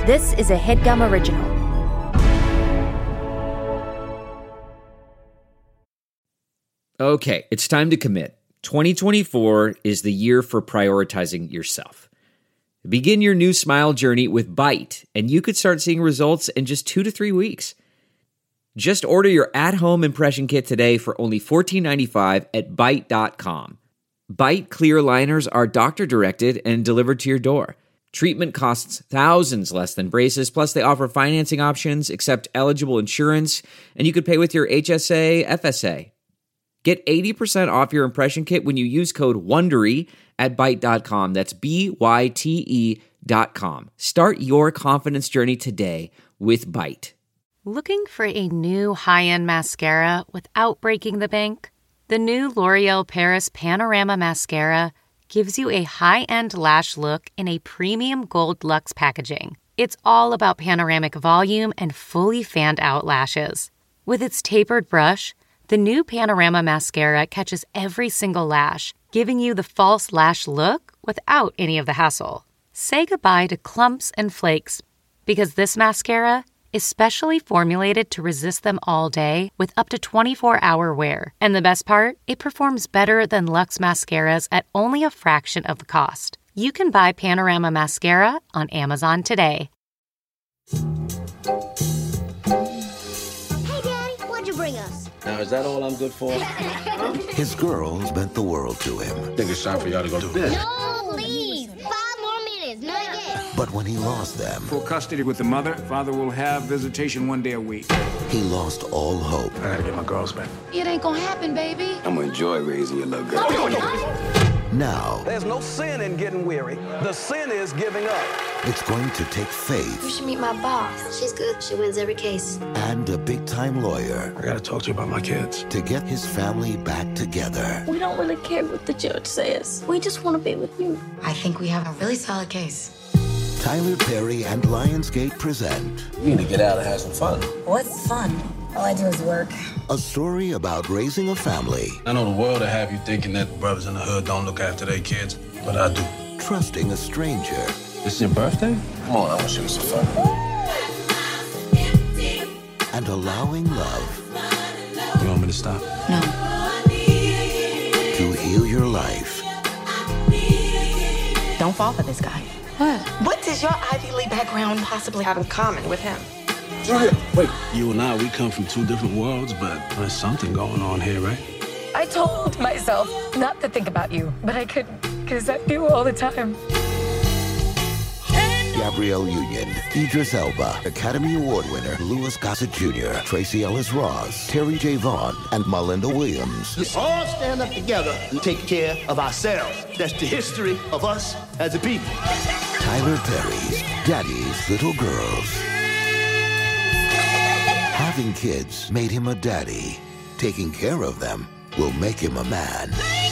This is a HeadGum original. Okay, it's time to commit. 2024 is the year for prioritizing yourself. Begin your new smile journey with Byte, and you could start seeing results in just 2 to 3 weeks. Just order your at-home impression kit today for only $14.95 at Byte.com. Byte clear liners are doctor-directed and delivered to your door. Treatment costs thousands less than braces, plus they offer financing options, accept eligible insurance, and you could pay with your HSA, FSA. Get 80% off your impression kit when you use code WONDERY at Byte.com. That's BYTE.com. Start your confidence journey today with Byte. Looking for a new high-end mascara without breaking the bank? The new L'Oreal Paris Panorama Mascara gives you a high-end lash look in a premium gold luxe packaging. It's all about panoramic volume and fully fanned-out lashes. With its tapered brush, the new Panorama Mascara catches every single lash, giving you the false lash look without any of the hassle. Say goodbye to clumps and flakes, because this mascara is specially formulated to resist them all day with up to 24-hour wear. And the best part? It performs better than Luxe mascaras at only a fraction of the cost. You can buy Panorama Mascara on Amazon today. Hey, Daddy, what'd you bring us? Now, is that all I'm good for? His girls meant the world to him. I think it's time for y'all to go to bed. No, please. 5 more minutes, not yet. But when he lost them, Full custody with the mother. Father will have visitation 1 day a week. he lost all hope. I gotta get my girls back. It ain't gonna happen, baby. I'm gonna enjoy raising your little girl. Now, There's no sin in getting weary. The sin is giving up. it's going to take You faith should meet my boss. She's good. She wins every case. and a big-time lawyer I gotta talk to you about my kids. to get his family back together. We don't really care what the judge says. We just want to be with you. I think we have a really solid case. Tyler Perry and Lionsgate present We need to get out and have some fun. What's fun? All I do is work. a story about raising a family, I know the world will have you thinking that brothers in the hood don't look after their kids, but I do. trusting a stranger, This is your birthday? Come on, I want to show you some fun. and allowing love You want me to stop? No. to heal your life. Don't fall for this guy. What? What does your Ivy League background possibly have in common with him? Wait. You and I, we come from 2 different worlds, but there's something going on here, right? I told myself not to think about you, but I couldn't, because I do all the time. Gabrielle Union, Idris Elba, Academy Award winner Louis Gossett Jr., Tracy Ellis Ross, Terry J. Vaughn, and Melinda Williams. Let's all stand up together and take care of ourselves. That's the history of us as a people. Tyler Perry's Daddy's Little Girls. Having kids made him a daddy. Taking care of them will make him a man.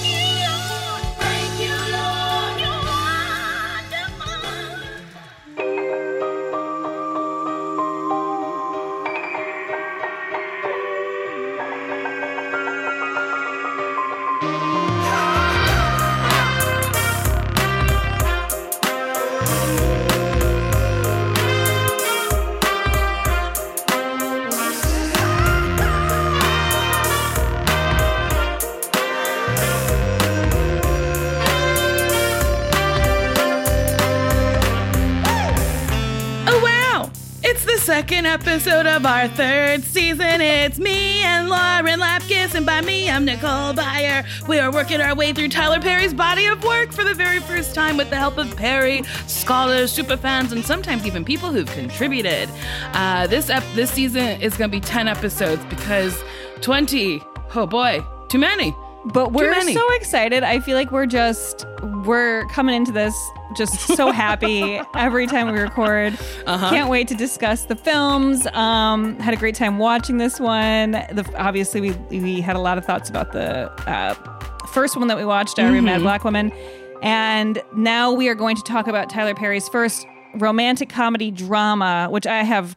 Second episode of our 3rd season. It's me and Lauren Lapkus, and by me, I'm Nicole Byer. We are working our way through Tyler Perry's body of work for the very first time with the help of Perry, scholars, superfans, and sometimes even people who've contributed. This season is going to be 10 episodes because 20, oh boy, too many. But we're so excited. I feel like we're coming into this just so happy every time we record. Can't wait to discuss the films. Had a great time watching this one. Obviously, we had a lot of thoughts about the first one that we watched, Diary of Mad Black Woman. And now we are going to talk about Tyler Perry's first romantic comedy drama, which I have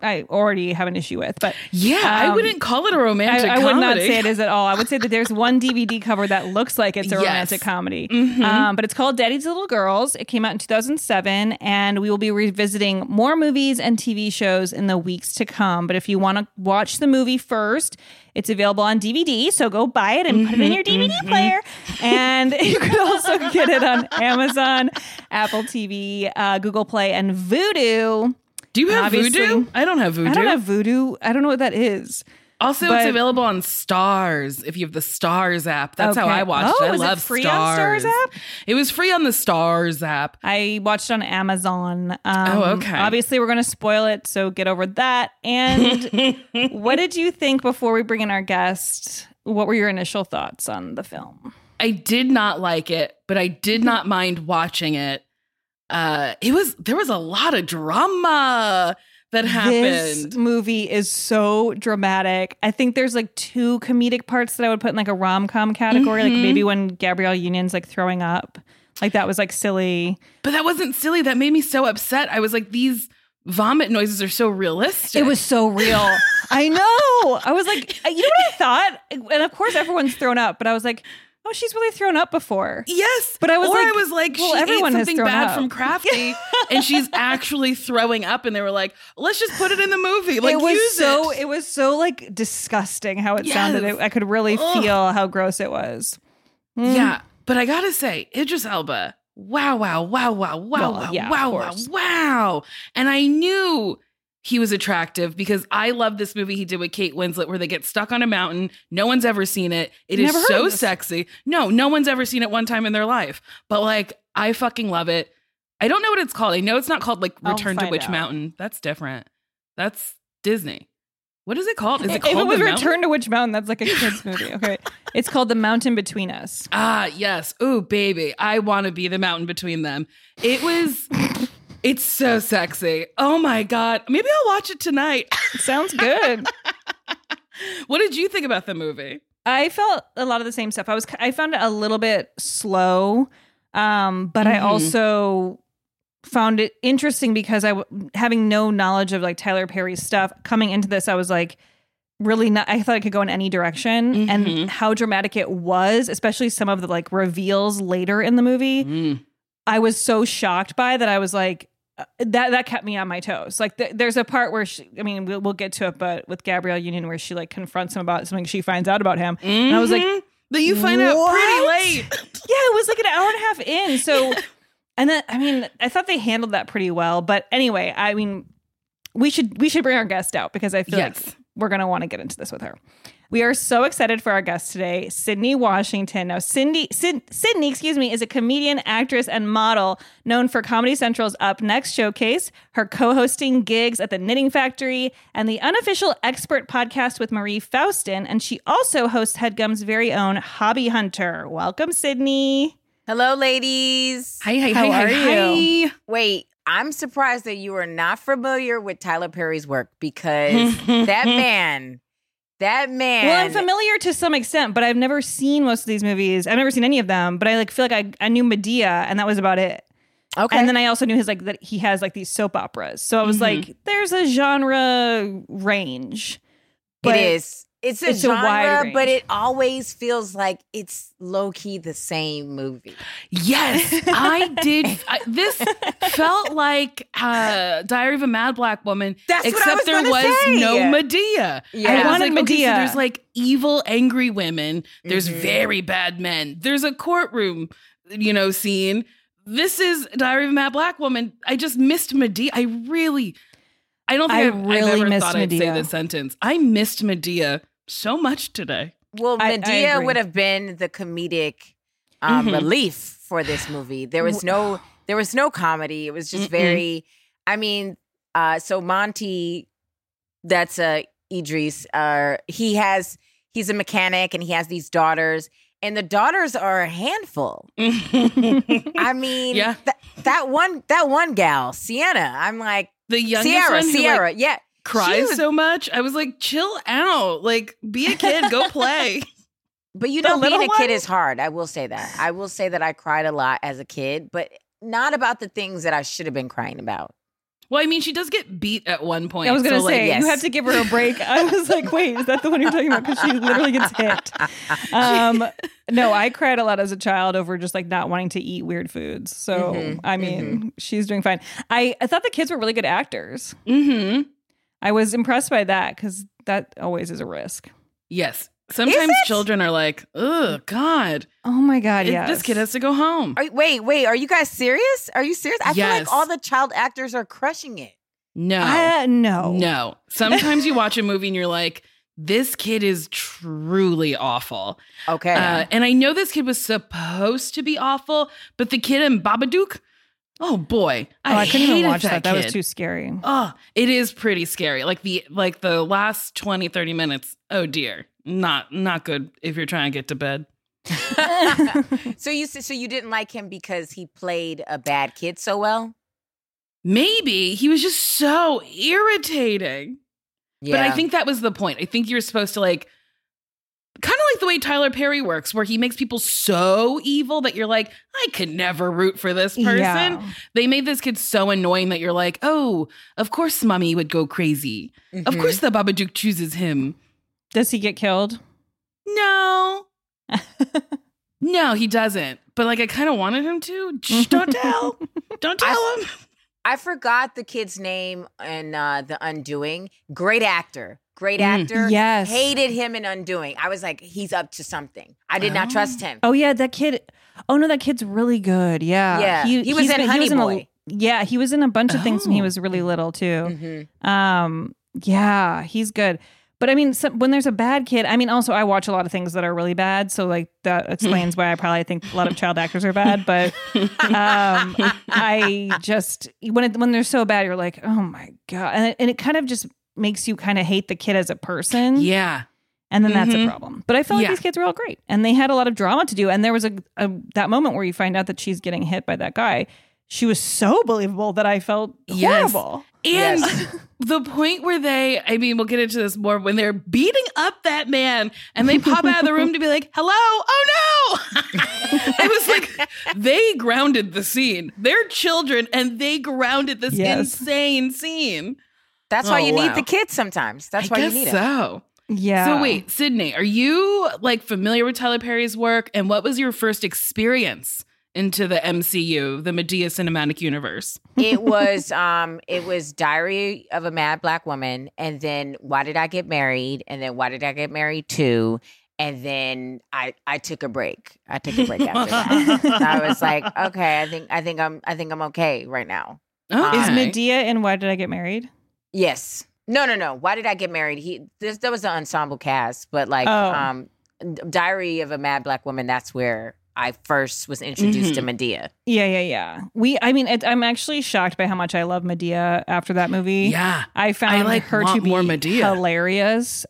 I already have an issue with. But I wouldn't call it a romantic comedy. I would not say it is at all. I would say that there's one DVD cover that looks like it's a romantic comedy. But it's called Daddy's Little Girls. It came out in 2007, and we will be revisiting more movies and TV shows in the weeks to come. But if you want to watch the movie first, it's available on DVD, so go buy it and put it in your DVD player. And you can also get it on Amazon, Apple TV, Google Play, and Vudu. Do you have Vudu? I don't have Vudu. I don't have Vudu. I don't know what that is. Also, it's available on Stars if you have the Stars app. That's how I watched it. I love free Stars. on Stars app? It was free on the Stars app. I watched it on Amazon. Okay. Obviously, we're going to spoil it, so get over that. And what did you think before we bring in our guest? What were your initial thoughts on the film? I did not like it, but I did not mind watching it. There was a lot of drama that happened. This movie is so dramatic. I think there's like 2 comedic parts that I would put in like a rom-com category. Like maybe when Gabrielle Union's like throwing up. Like that was like silly. But that wasn't silly. That made me so upset. I was like, these vomit noises are so realistic. It was so real. I know. I was like, you know what I thought? And of course everyone's thrown up, but I was like, oh, she's really thrown up before. Yes. But I was like, well, she everyone ate has something thrown bad up. from Crafty and she's actually throwing up. And they were like, let's just put it in the movie. Like, it was so like disgusting how it sounded. I could really feel how gross it was. Yeah. But I got to say, Idris Elba, wow. And I knew he was attractive because I love this movie he did with Kate Winslet where they get stuck on a mountain. No one's ever seen it. It is so sexy. No one's ever seen it one time in their life. But like, I fucking love it. I don't know what it's called. I know it's not called like Return to Witch Mountain. That's different. That's Disney. What is it called? Is it called if it was The Return to Witch Mountain, that's like a kid's movie. Okay. It's called The Mountain Between Us. Ah, yes. Ooh, baby. I want to be the mountain between them. It's so sexy. Oh my God. Maybe I'll watch it tonight. Sounds good. What did you think about the movie? I felt a lot of the same stuff. I found it a little bit slow, but I also found it interesting because having no knowledge of like Tyler Perry's stuff coming into this, I was like, really not. I thought it could go in any direction, and how dramatic it was, especially some of the like reveals later in the movie. I was so shocked by that. I was like, that kept me on my toes. Like there's a part where we'll get to it, but with Gabrielle Union where she like confronts him about something she finds out about him, and I was like, that you find out pretty late. Yeah, it was like an hour and a half in. So, and then I thought they handled that pretty well. But anyway, we should bring our guest out because I feel like we're gonna want to get into this with her. We are so excited for our guest today, Sydney Washington. Now, Sydney, is a comedian, actress, and model known for Comedy Central's Up Next showcase, her co-hosting gigs at the Knitting Factory, and the Unofficial Expert podcast with Marie Faustin. And she also hosts HeadGum's very own Hobby Hunter. Welcome, Sydney. Hello, ladies. Hi. How are you? Wait, I'm surprised that you are not familiar with Tyler Perry's work because that man. Well, I'm familiar to some extent, but I've never seen most of these movies. I've never seen any of them, but I like feel like I knew Medea, and that was about it. Okay. And then I also knew that he has like these soap operas. So I was like, there's a genre range. It is. It's a genre, wide range. but it always feels like it's low-key the same movie. Yes, I did. This felt like Diary of a Mad Black Woman, except there was no Medea. Yeah. I wanted Medea. Okay, so there's like evil, angry women. There's very bad men. There's a courtroom, scene. This is Diary of a Mad Black Woman. I just missed Medea. I don't think I've ever missed thought Medea. I'd say this sentence. I missed Medea so much today. Well, Medea would have been the comedic relief for this movie. There was no comedy. It was just very. So Monty, that's Idris. He's a mechanic and he has these daughters, and the daughters are a handful. Yeah. That one gal, Sienna. I'm like the youngest Sierra. One who, yeah. Cries so much. I was like, chill out. Like, be a kid, go play. But being a kid is hard. I will say that. I cried a lot as a kid, but not about the things that I should have been crying about. Well, I mean, she does get beat at one point. I was going to say, yes. you have to give her a break. I was like, wait, is that the one you're talking about? Because she literally gets hit. No, I cried a lot as a child over just like not wanting to eat weird foods. So, I mean, she's doing fine. I thought the kids were really good actors. I was impressed by that because that always is a risk. Yes. Sometimes children are like, oh, God. Oh, my God, yes. This kid has to go home. Wait. Are you guys serious? Are you serious? I feel like all the child actors are crushing it. No. No. Sometimes you watch a movie and you're like, this kid is truly awful. Okay. And I know this kid was supposed to be awful, but the kid in Babadook, oh boy. I couldn't even watch that. That was too scary. Oh, it is pretty scary. Like the last 20, 30 minutes, oh dear. Not good if you're trying to get to bed. So you didn't like him because he played a bad kid so well? Maybe. He was just so irritating. Yeah. But I think that was the point. I think you're supposed to like, kind of like the way Tyler Perry works, where he makes people so evil that you're like, I could never root for this person. Yeah. They made this kid so annoying that you're like, oh, of course mommy would go crazy. Of course the Babadook chooses him. Does he get killed? No. No, he doesn't. But like, I kind of wanted him to. Shh, don't tell. Don't tell him. I forgot the kid's name in The Undoing. Great actor. Yes. Hated him in Undoing. I was like, he's up to something. I did not trust him. Oh, yeah, that kid. Oh, no, that kid's really good. Yeah. Yeah. He was in Honey Boy. Yeah, he was in a bunch of things when he was really little, too. Yeah, he's good. But I mean, when there's a bad kid, I mean, also I watch a lot of things that are really bad. So like that explains why I probably think a lot of child actors are bad. But I just, when they're so bad, you're like, oh my God. And it kind of just makes you kind of hate the kid as a person. Yeah. And then that's a problem. But I felt like these kids were all great. And they had a lot of drama to do. And there was that moment where you find out that she's getting hit by that guy. She was so believable that I felt horrible. And the point where we'll get into this more, when they're beating up that man and they pop out of the room to be like, hello? Oh no! I was like, they grounded the scene. They're children and they grounded this insane scene. That's why you need the kids sometimes. That's why you need it. So. Yeah. So wait, Sydney, are you like familiar with Tyler Perry's work? And what was your first experience into the MCU, the Madea Cinematic Universe? It was Diary of a Mad Black Woman, and then Why Did I Get Married, and then Why Did I Get Married 2, and then I took a break. I took a break after that. I was like, okay, I think I'm okay right now. Okay. Is Madea in Why Did I Get Married? Yes. No. Why Did I Get Married? That was the ensemble cast, but like Diary of a Mad Black Woman, that's where I first was introduced to Madea. Yeah. I'm actually shocked by how much I love Madea after that movie. Yeah. I found her to be more Madea. Hilarious,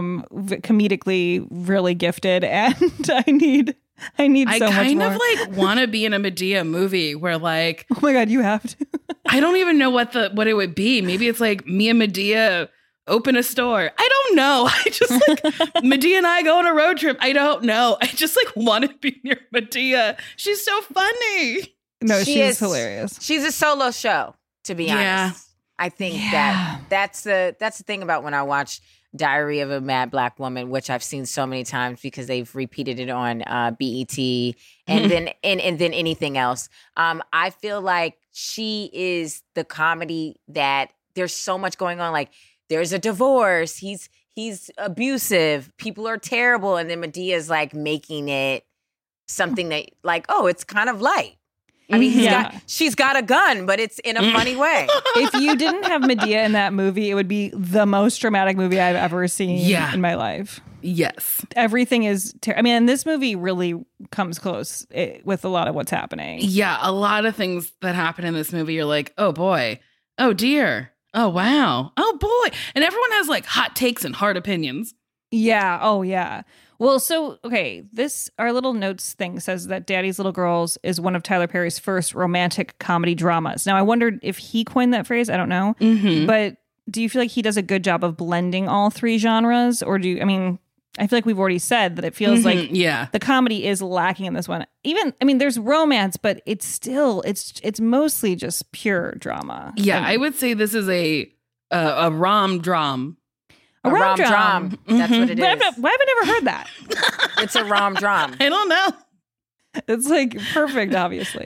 comedically really gifted, and I need so much more. I kind of like want to be in a Madea movie where like, oh my God, you have to. I don't even know what it would be. Maybe it's like me and Madea open a store. I don't know. I just like Madea and I go on a road trip. I don't know. I just like want to be near Madea. She's so funny. No, she's hilarious. She's a solo show, to be honest. I think that's the thing about when I watch Diary of a Mad Black Woman, which I've seen so many times because they've repeated it on BET and then anything else. I feel like she is the comedy that there's so much going on. Like, there's a divorce. He's abusive. People are terrible. And then Medea's like making it something that like, oh, it's kind of light. I mean, she's got a gun, but it's in a funny way. If you didn't have Madea in that movie, it would be the most dramatic movie I've ever seen in my life. Yes. Everything is and this movie really comes close with a lot of what's happening. Yeah, a lot of things that happen in this movie, you're like, oh boy, oh dear. Oh, wow. Oh, boy. And everyone has like hot takes and hard opinions. Yeah. Oh, yeah. Well, so, okay, our little notes thing says that Daddy's Little Girls is one of Tyler Perry's first romantic comedy dramas. Now, I wondered if he coined that phrase. I don't know. Mm-hmm. But do you feel like he does a good job of blending all three genres? Or I feel like we've already said that it feels like the comedy is lacking in this one. Even, I mean, there's romance, but it's still, it's mostly just pure drama. Yeah, I would say this is a rom-drom. A rom-drom. That's what it is. Why have I never heard that? It's a rom-drom. I don't know. It's like perfect, obviously.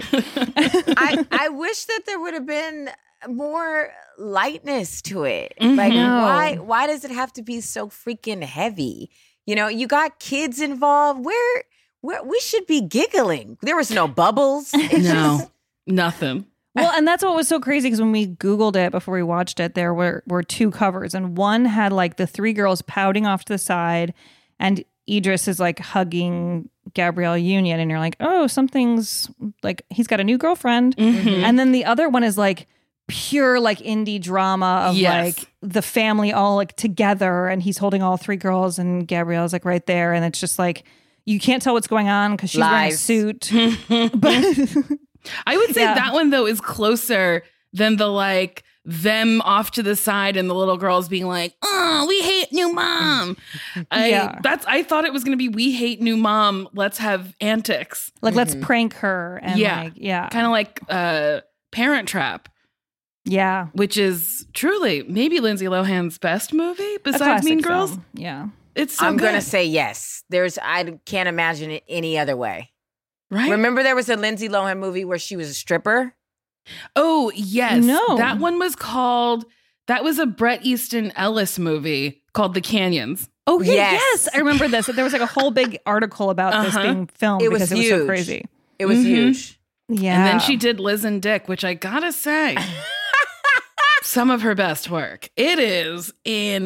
I wish that there would have been more lightness to it. Like, why does it have to be so freaking heavy? You know, you got kids involved. Where we should be giggling. There was no bubbles. Nothing. Well, and that's what was so crazy, because when we Googled it before we watched it, there were two covers, and one had like the three girls pouting off to the side, and Idris is like hugging Gabrielle Union, and you're like, oh, something's like, he's got a new girlfriend. And then the other one is like pure like indie drama of like the family all like together, and he's holding all three girls, and Gabrielle's like right there, and it's just like, you can't tell what's going on because she's wearing a suit. But I would say that one, though, is closer than the like them off to the side and the little girls being like, oh, we hate new mom. I thought it was going to be, we hate new mom. Let's have antics. Like, let's prank her. And kind of like Parent Trap. Yeah. Which is truly maybe Lindsay Lohan's best movie besides Mean Girls. Film. Yeah. It's so I'm good. going to say yes. I can't imagine it any other way. Right? Remember there was a Lindsay Lohan movie where she was a stripper? Oh, yes. No. That one was called, that was a Bret Easton Ellis movie called The Canyons. Oh, yes. I remember this. There was like a whole big article about this being filmed because it was so crazy. It was huge. Yeah. And then she did Liz and Dick, which I gotta say, some of her best work. It is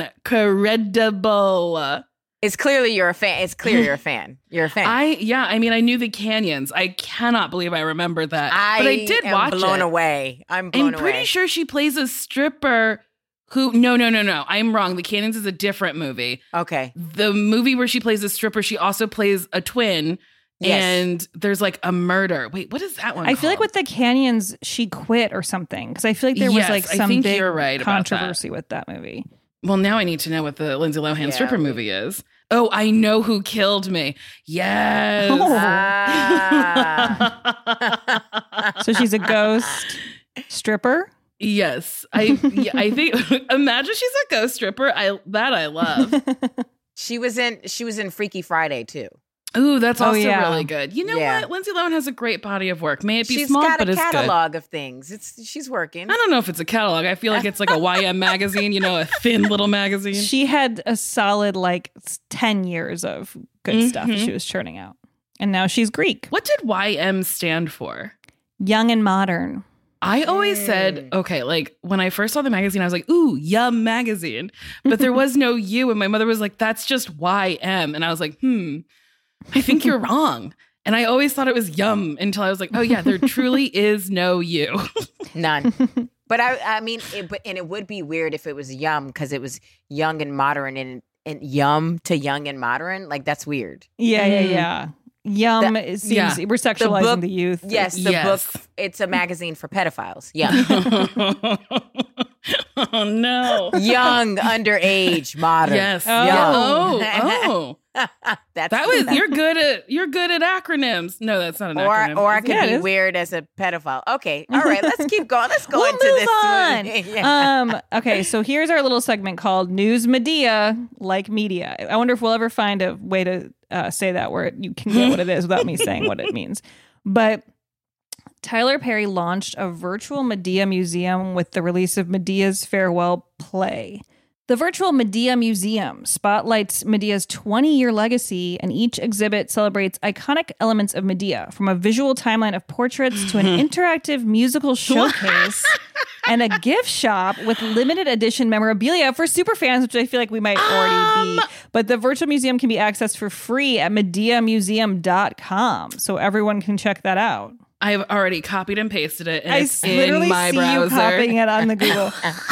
incredible. It's clearly you're a fan. It's clear you're a fan. You're a fan. I mean, I knew The Canyons. I cannot believe I remember that. But I did watch it. I'm blown away. I'm pretty sure she plays a stripper who, no. I'm wrong. The Canyons is a different movie. Okay. The movie where she plays a stripper, she also plays a twin. Yes. And there's like a murder. Wait, what is that one I feel like with The Canyons, she quit or something. Because I feel like there was like some big controversy with that movie. Well, now I need to know what the Lindsay Lohan stripper movie is. Oh, I Know Who Killed Me. Yes. So she's a ghost stripper? Yes. I think, imagine she's a ghost stripper. I love. She was in Freaky Friday too. Ooh, that's also really good. You know what? Lindsay Lohan has a great body of work. May it be small, but it's good. She's got a catalog of things. She's working. I don't know if it's a catalog. I feel like it's like a YM magazine, you know, a thin little magazine. She had a solid like 10 years of good stuff that she was churning out. And now she's Greek. What did YM stand for? Young and Modern. I always said, okay, like when I first saw the magazine, I was like, ooh, Yum magazine. But there was no U. And my mother was like, that's just YM. And I was like, I think you're wrong. And I always thought it was Yum until I was like, oh yeah, there truly is no U. None. But I mean, it would be weird if it was Yum because it was young and modern and Yum to young and modern. Like that's weird. Yeah. Yum seems we're sexualizing the youth. Yes, the book. It's a magazine for pedophiles. Yeah. Oh no. Young, underage, modern. Yes. Oh. You're good at acronyms. No, that's not an acronym. Or I could be weird as a pedophile. Okay. All right, let's keep going. Let's go into this. On. Okay, so here's our little segment called News Medea Like Media. I wonder if we'll ever find a way to say that where you can get what it is without me saying what it means. But Tyler Perry launched a virtual Medea museum with the release of Medea's farewell play. The virtual Medea Museum spotlights Medea's 20-year legacy, and each exhibit celebrates iconic elements of Medea, from a visual timeline of portraits to an interactive musical showcase and a gift shop with limited edition memorabilia for superfans, which I feel like we might already be. But the virtual museum can be accessed for free at medeamuseum.com, so everyone can check that out. I've already copied and pasted it, and it's literally in my browser. You copying it on the Google.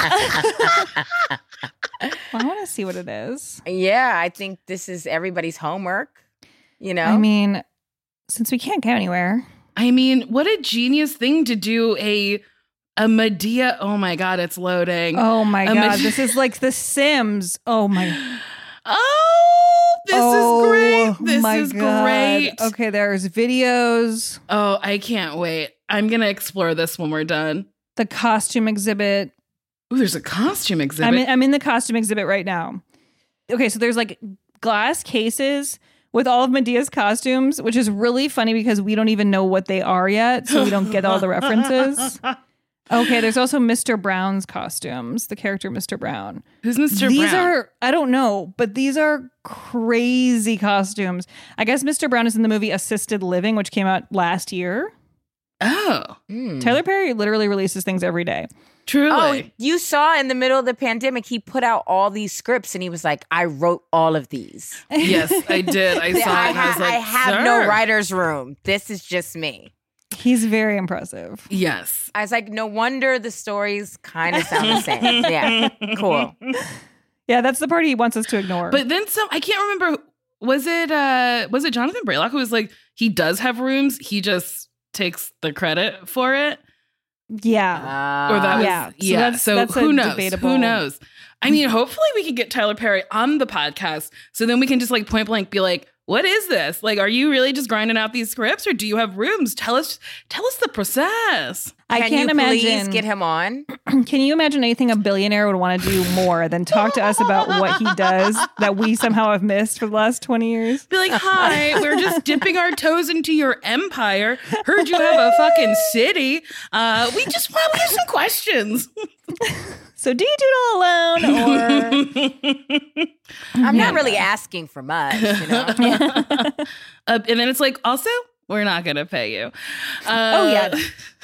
Well, I want to see what it is. Yeah, I think this is everybody's homework. You know, I mean, since we can't go anywhere. I mean, what a genius thing to do a Medea. Oh my God, it's loading. Oh my God, this is like The Sims. Oh my. Oh, This is great. This my is God. great. Okay, there's videos. Oh, I can't wait. I'm going to explore this when we're done. The costume exhibit. Oh, there's a costume exhibit. I'm in the costume exhibit right now. Okay, so there's like glass cases with all of Medea's costumes, which is really funny because we don't even know what they are yet, so we don't get all the references. Okay, there's also Mr. Brown's costumes, the character Mr. Brown. Who's Mr. Brown? These are, I don't know, but these are crazy costumes. I guess Mr. Brown is in the movie Assisted Living, which came out last year. Oh. Tyler Perry literally releases things every day. Truly. Oh, you saw in the middle of the pandemic, he put out all these scripts and he was like, I wrote all of these. Yes, I did. I saw it and I was like, I have no writer's room. This is just me. He's very impressive. Yes. I was like, no wonder the stories kind of sound the same. Yeah, cool. Yeah, that's the part he wants us to ignore. But then I can't remember, was it Jonathan Braylock who was like, he does have rooms, he just takes the credit for it? Yeah. Or that was, So that's who knows? debatable. Who knows? I mean, hopefully we can get Tyler Perry on the podcast so then we can just like point blank be like, what is this? Like, are you really just grinding out these scripts or do you have rooms? Tell us the process. I can't imagine. Please get him on? Can you imagine anything a billionaire would want to do more than talk to us about what he does that we somehow have missed for the last 20 years? Be like, hi, we're just dipping our toes into your empire. Heard you have a fucking city. We have some questions. So do you do it all alone or? I'm not really asking for much, you know? And then it's like, also, we're not going to pay you. Oh, yeah.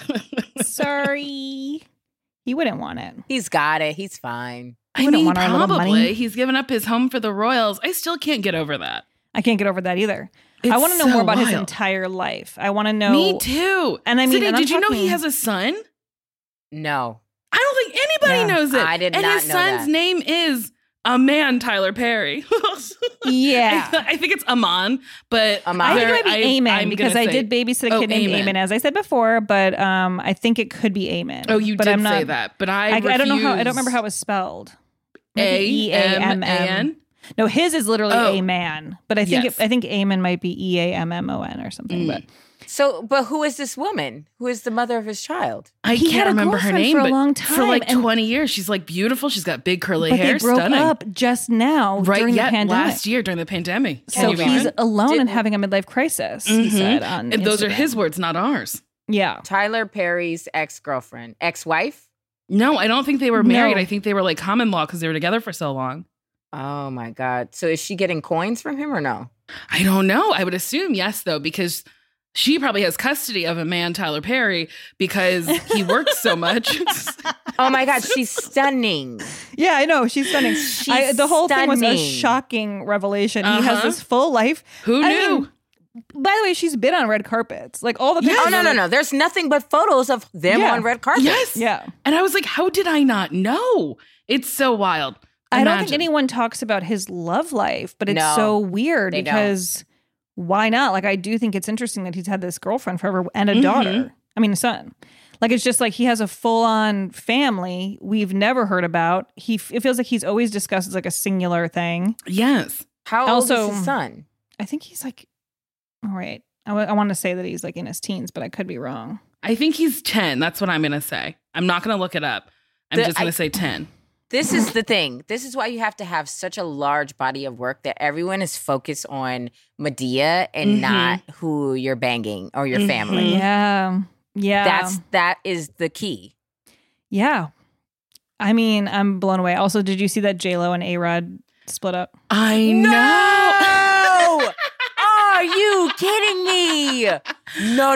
Sorry. He wouldn't want it. He's got it. He's fine. I mean, probably. He's given up his home for the Royals. I still can't get over that. I can't get over that either. I want to know more about his entire life. I want to know. Me too. And I mean, Sydney, did you know he has a son? No. I don't think anybody knows it. I did not know And his son's name is a man, Tyler Perry. Yeah. I think it's Aman, but I think it might be Eamon because I did babysit a kid named Eamon, as I said before, but I think it could be Eamon. Oh, you did say that, but I don't know how. I don't remember how it was spelled. A-M-A-N? No, his is literally a man, but I think I think Eamon might be E-A-M-M-O-N or something. But who is this woman? Who is the mother of his child? I can't remember her name, for a but long time, for like 20 years. She's like beautiful. She's got big curly hair. They broke stunning. up just now during the pandemic. Last year during the pandemic. So he's alone and having a midlife crisis, he said on and those are Instagram. his words, not ours. Yeah. Tyler Perry's ex-girlfriend. Ex-wife? No, I don't think they were married. I think they were like common law because they were together for so long. Oh my God. So is she getting coins from him or no? I don't know. I would assume yes, though, because she probably has custody of a man, Tyler Perry, because he works so much. Oh my God, she's stunning. Yeah, I know. She's stunning. The whole thing was a stunning. shocking revelation. He has this full life. Who knew? mean, by the way, she's been on red carpets. Like all the pictures. Oh, no. There's nothing but photos of them on red carpets. Yes. Yeah. And I was like, how did I not know? It's so wild. I don't think anyone talks about his love life, but it's so weird because why not? Like, I do think it's interesting that he's had this girlfriend forever and a daughter. I mean, a son. Like, it's just like he has a full-on family we've never heard about. It feels like he's always discussed as like a singular thing. Yes. How old is his son? I think he's like, all right. I want to say that he's like in his teens, but I could be wrong. I think he's 10. That's what I'm going to say. I'm not going to look it up. I'm just going to say 10. This is the thing. This is why you have to have such a large body of work that everyone is focused on Madea and not who you're banging or your family. Yeah. Yeah. That is the key. Yeah. I mean, I'm blown away. Also, did you see that J-Lo and A-Rod split up? I know. Are you kidding me? No.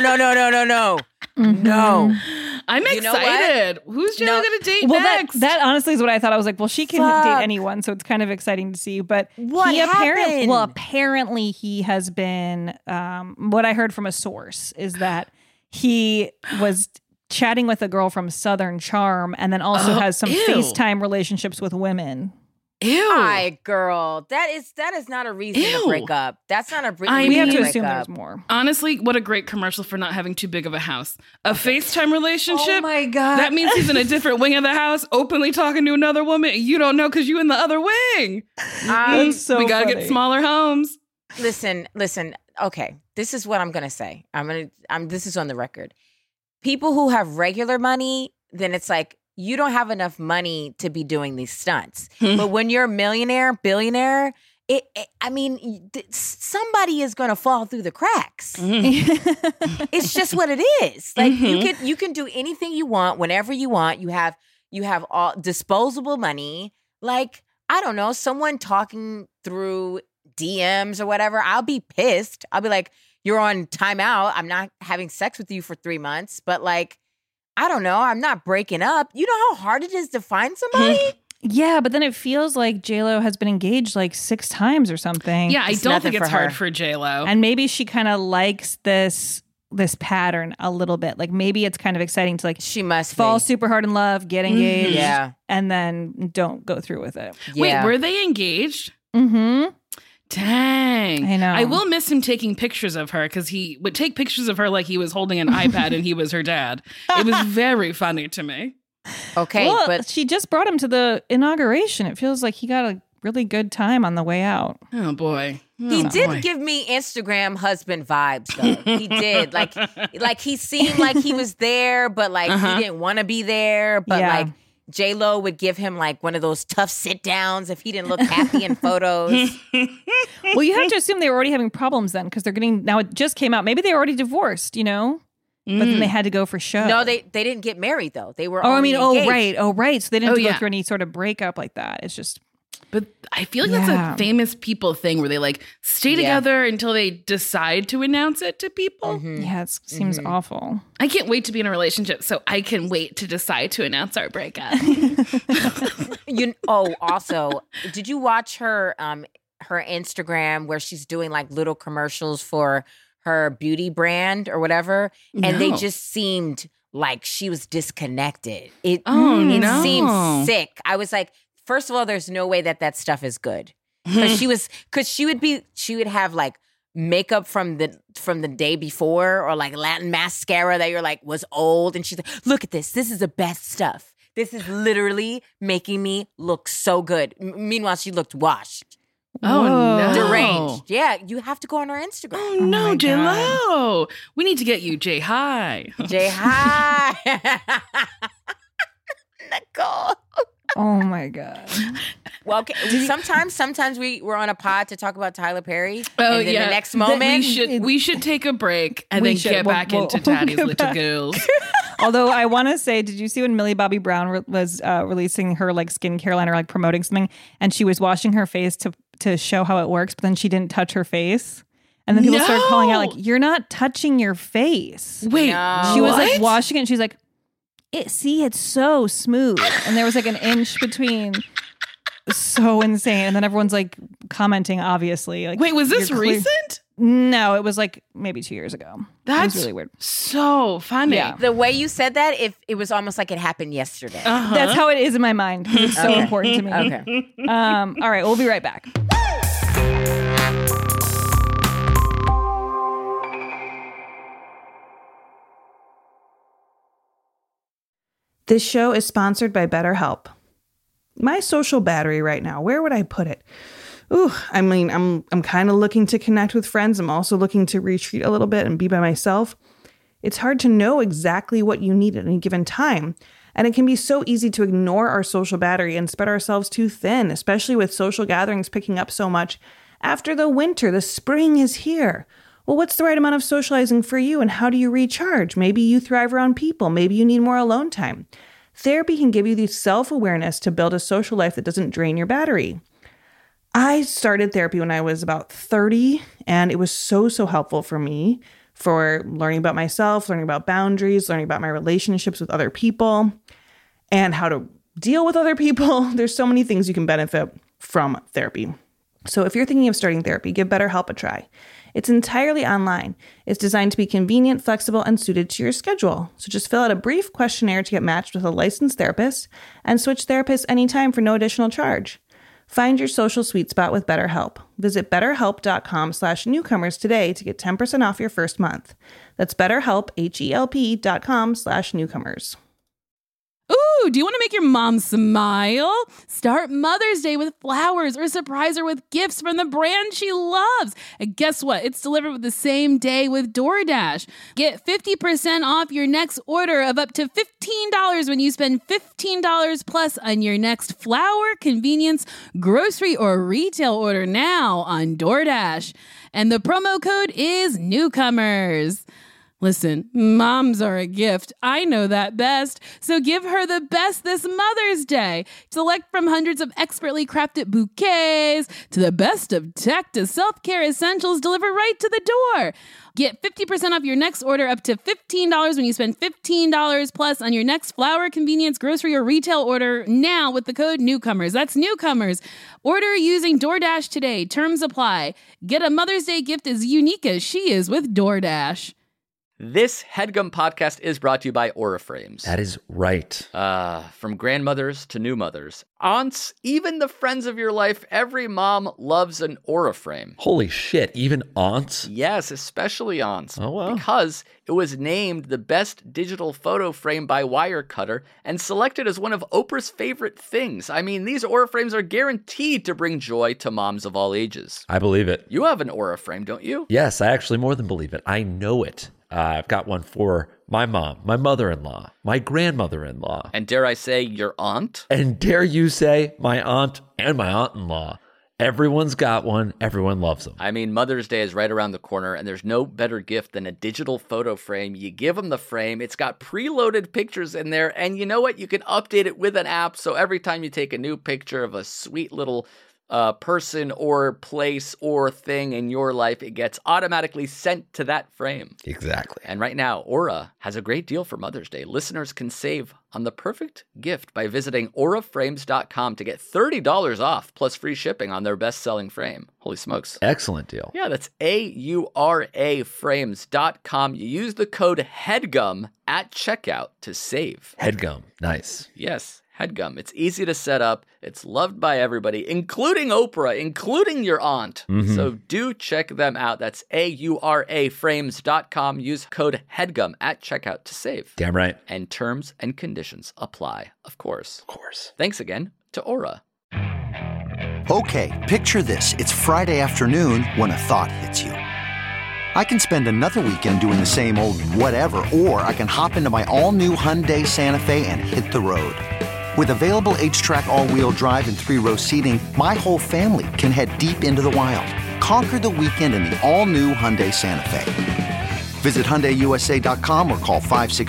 No. I'm excited. Who's J-Lo going to date next? That honestly is what I thought. I was like, well, she can date anyone, so it's kind of exciting to see. But apparently he has been, what I heard from a source is that he was chatting with a girl from Southern Charm and then also has some FaceTime relationships with women. Ew. Hi, girl. That is not a reason to break up. That's not a reason we have to break assume up. there's more. Honestly, what a great commercial for not having too big of a house. A FaceTime relationship? Oh my God. That means he's in a different wing of the house, openly talking to another woman. You don't know because you in the other wing. That's so we got to funny. get smaller homes. Listen. Okay, this is what I'm going to say. This is on the record. People who have regular money, then it's like, you don't have enough money to be doing these stunts. But when you're a millionaire, billionaire, somebody is going to fall through the cracks. It's just what it is. Like you can do anything you want whenever you want. You have all disposable money. Like, I don't know, someone talking through DMs or whatever, I'll be pissed. I'll be like, you're on timeout. I'm not having sex with you for 3 months, but like, I don't know. I'm not breaking up. You know how hard it is to find somebody? Yeah, but then it feels like J-Lo has been engaged like 6 times or something. Yeah, I don't think it's hard for J-Lo. And maybe she kind of likes this pattern a little bit. Like maybe it's kind of exciting to like she must fall super hard in love, get engaged, yeah, and then don't go through with it. Yeah. Wait, were they engaged? Mm-hmm. Dang. I know. I will miss him taking pictures of her because he would take pictures of her like he was holding an iPad and he was her dad. It was very funny to me. Okay, well, but she just brought him to the inauguration. It feels like he got a really good time on the way out. Oh, boy. He did give me Instagram husband vibes, though. He did. Like he seemed like he was there, but like he didn't want to be there. But like J-Lo would give him like one of those tough sit downs if he didn't look happy in photos. Well, you have to assume they were already having problems then because now it just came out. Maybe they were already divorced, you know? But then they had to go for show. No, they didn't get married though. They were engaged. Oh, right. So they didn't have to go through any sort of breakup like that. It's just... But I feel like that's a famous people thing where they like stay together until they decide to announce it to people. Mm-hmm. Yeah, it seems awful. I can't wait to be in a relationship, so I can wait to decide to announce our breakup. Also, did you watch her Instagram where she's doing like little commercials for her beauty brand or whatever? And they just seemed like she was disconnected. It seemed sick. I was like, first of all, there's no way that stuff is good. Because she would have like makeup from the day before or like Latin mascara that you're like was old. And she's like, look at this. This is the best stuff. This is literally making me look so good. Meanwhile, she looked washed. Oh, no. Deranged. Yeah, you have to go on her Instagram. Oh, no, J-Lo. We need to get you J-High. J-High. Nicole. Oh my God. Well, okay. Sometimes we're on a pod to talk about Tyler Perry. Oh, and then yeah. the next moment we should take a break and then get back into Taddy's Little Girls. Although I want to say, did you see when Millie Bobby Brown was releasing her like skincare line or like promoting something, and she was washing her face to show how it works, but then she didn't touch her face? And then people started calling out like, "You're not touching your face." Wait, she was like washing it, and she's like, it's so smooth. And there was like an inch between. So insane. And then everyone's like commenting, obviously. Like, wait, was this recent? No, it was like maybe 2 years ago. That's really weird. So funny. Yeah. The way you said that, it was almost like it happened yesterday. Uh-huh. That's how it is in my mind. It's so important to me. Okay. All right, we'll be right back. This show is sponsored by BetterHelp. My social battery right now, where would I put it? Ooh, I mean, I'm kind of looking to connect with friends. I'm also looking to retreat a little bit and be by myself. It's hard to know exactly what you need at any given time. And it can be so easy to ignore our social battery and spread ourselves too thin, especially with social gatherings picking up so much. After the winter, the spring is here. Well, what's the right amount of socializing for you and how do you recharge? Maybe you thrive around people. Maybe you need more alone time. Therapy can give you the self-awareness to build a social life that doesn't drain your battery. I started therapy when I was about 30, and it was so helpful for me for learning about myself, learning about boundaries, learning about my relationships with other people, and how to deal with other people. There's so many things you can benefit from therapy. So if you're thinking of starting therapy, give BetterHelp a try. It's entirely online. It's designed to be convenient, flexible, and suited to your schedule. So just fill out a brief questionnaire to get matched with a licensed therapist and switch therapists anytime for no additional charge. Find your social sweet spot with BetterHelp. Visit betterhelp.com/newcomers today to get 10% off your first month. That's BetterHelp, HELP.com/newcomers. Ooh, do you want to make your mom smile? Start Mother's Day with flowers or surprise her with gifts from the brand she loves. And guess what? It's delivered with the same day with DoorDash. Get 50% off your next order of up to $15 when you spend $15 plus on your next flower, convenience, grocery, or retail order now on DoorDash. And the promo code is Newcomers. Listen, moms are a gift. I know that best. So give her the best this Mother's Day. Select from hundreds of expertly crafted bouquets to the best of tech to self-care essentials delivered right to the door. Get 50% off your next order up to $15 when you spend $15 plus on your next flower, convenience, grocery, or retail order now with the code Newcomers. That's Newcomers. Order using DoorDash today. Terms apply. Get a Mother's Day gift as unique as she is with DoorDash. This HeadGum podcast is brought to you by Aura Frames. That is right. From grandmothers to new mothers, aunts, even the friends of your life, every mom loves an Aura frame. Holy shit, even aunts? Yes, especially aunts. Oh, wow. Because it was named the best digital photo frame by Wirecutter and selected as one of Oprah's favorite things. I mean, these Aura frames are guaranteed to bring joy to moms of all ages. I believe it. You have an Aura frame, don't you? Yes, I actually more than believe it. I know it. I've got one for my mom, my mother-in-law, my grandmother-in-law. And dare I say, your aunt? And dare you say, my aunt and my aunt-in-law. Everyone's got one. Everyone loves them. I mean, Mother's Day is right around the corner, and there's no better gift than a digital photo frame. You give them the frame. It's got preloaded pictures in there, and you know what? You can update it with an app, so every time you take a new picture of a sweet little person or place or thing in your life, it gets automatically sent to that frame. Exactly. And right now, Aura has a great deal for Mother's Day. Listeners can save on the perfect gift by visiting auraframes.com to get $30 off plus free shipping on their best-selling frame. Holy smokes. Excellent deal. Yeah, that's auraframes.com. You use the code HEADGUM at checkout to save. HeadGum. Nice. Yes. HeadGum. It's easy to set up. It's loved by everybody, including Oprah, including your aunt. Mm-hmm. So do check them out. That's auraframes.com. Use code HEADGUM at checkout to save. Damn right. And terms and conditions apply, of course. Of course. Thanks again to Aura. Okay, picture this. It's Friday afternoon when a thought hits you. I can spend another weekend doing the same old whatever, or I can hop into my all-new Hyundai Santa Fe and hit the road. With available H-Track all-wheel drive and 3-row seating, my whole family can head deep into the wild. Conquer the weekend in the all-new Hyundai Santa Fe. Visit HyundaiUSA.com or call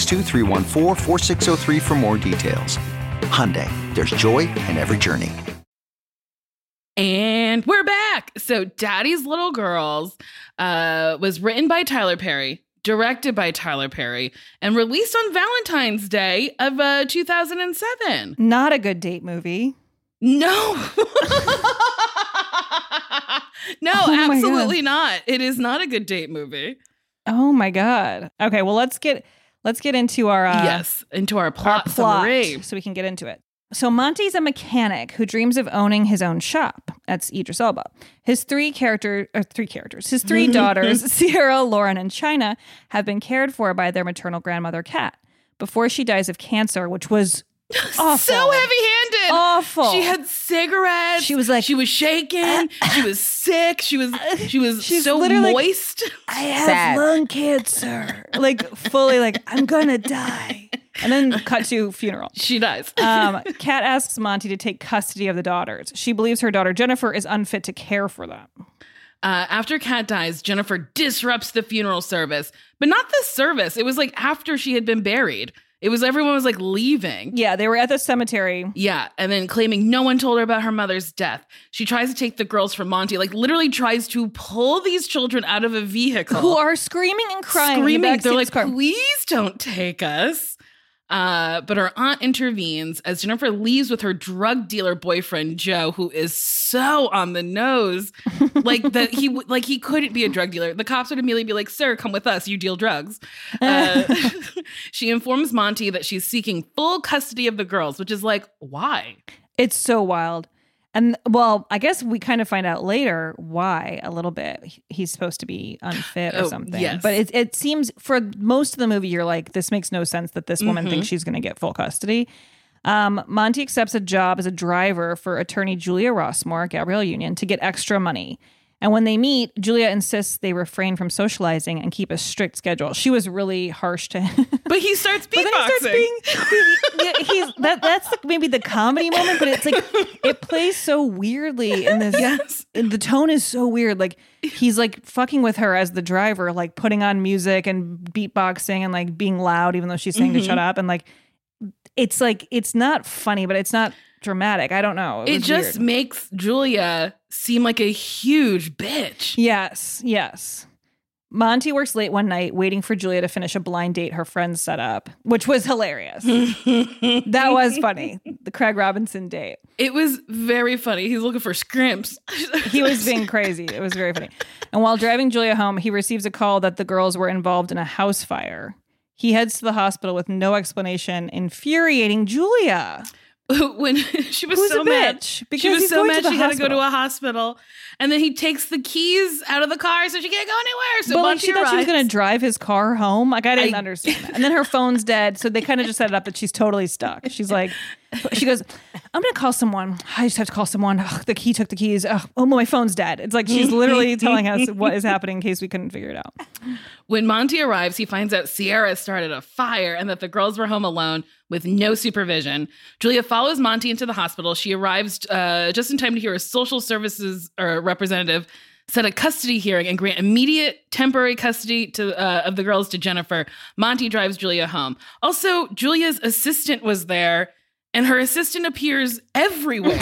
562-314-4603 for more details. Hyundai, there's joy in every journey. And we're back. So Daddy's Little Girls was written by Tyler Perry, directed by Tyler Perry, and released on Valentine's Day of 2007. Not a good date movie. No. No, absolutely not. It is not a good date movie. Oh my God. Okay, well let's get into our into our plot summary, so we can get into it. So Monty's a mechanic who dreams of owning his own shop. That's Idris Elba. His three daughters, Sierra, Lauren, and China, have been cared for by their maternal grandmother, Kat, before she dies of cancer, which was awful. So heavy-handed. Awful. She had cigarettes. She was like, she was shaking. She was sick. She was so moist. Like, I have lung cancer. Like fully like, I'm gonna die. And then cut to funeral. She dies. Kat asks Monty to take custody of the daughters. She believes her daughter Jennifer is unfit to care for them. After Kat dies, Jennifer disrupts the funeral service. But not the service. It was like after she had been buried. It was everyone was like leaving. Yeah, they were at the cemetery. Yeah, and then claiming no one told her about her mother's death. She tries to take the girls from Monty, like literally tries to pull these children out of a vehicle. Who are screaming and crying. They're like, please don't take us. But her aunt intervenes as Jennifer leaves with her drug dealer boyfriend, Joe, who is so on the nose. Like that he couldn't be a drug dealer. The cops would immediately be like, sir, come with us. You deal drugs. She informs Monty that she's seeking full custody of the girls, which is like, why? It's so wild. And well, I guess we kind of find out later why a little bit. He's supposed to be unfit or something. Yes. But it seems for most of the movie, you're like, this makes no sense that this woman thinks she's going to get full custody. Monty accepts a job as a driver for attorney Julia Rossmore, Gabrielle Union, to get extra money. And when they meet, Julia insists they refrain from socializing and keep a strict schedule. She was really harsh to him. But he starts beatboxing. That's maybe the comedy moment, but it's like it plays so weirdly in this. Yes. And the tone is so weird. Like he's like fucking with her as the driver, like putting on music and beatboxing and like being loud, even though she's saying to shut up. And like it's not funny, but it's not dramatic. I don't know. It just weird. makes Julia seem like a huge bitch. Yes. Monty works late one night waiting for Julia to finish a blind date her friends set up, which was hilarious. That was funny. The Craig Robinson date. It was very funny. He's looking for scrimps. He was being crazy. It was very funny. And while driving Julia home, he receives a call that the girls were involved in a house fire. He heads to the hospital with no explanation, infuriating Julia. When she was so mad, she was so mad she had to go to a hospital, and then he takes the keys out of the car so she can't go anywhere. So but she thought she was going to drive his car home. Like I didn't understand that. And then her phone's dead, so they kind of just set it up that she's totally stuck. She's like, she goes, "I'm going to call someone. I just have to call someone. He took the keys. Oh, my phone's dead." It's like she's literally telling us what is happening in case we couldn't figure it out. When Monty arrives, he finds out Sierra started a fire and that the girls were home alone with no supervision. Julia follows Monty into the hospital. She arrives just in time to hear a social services representative set a custody hearing and grant immediate temporary custody of the girls to Jennifer. Monty drives Julia home. Also, Julia's assistant was there, and her assistant appears everywhere.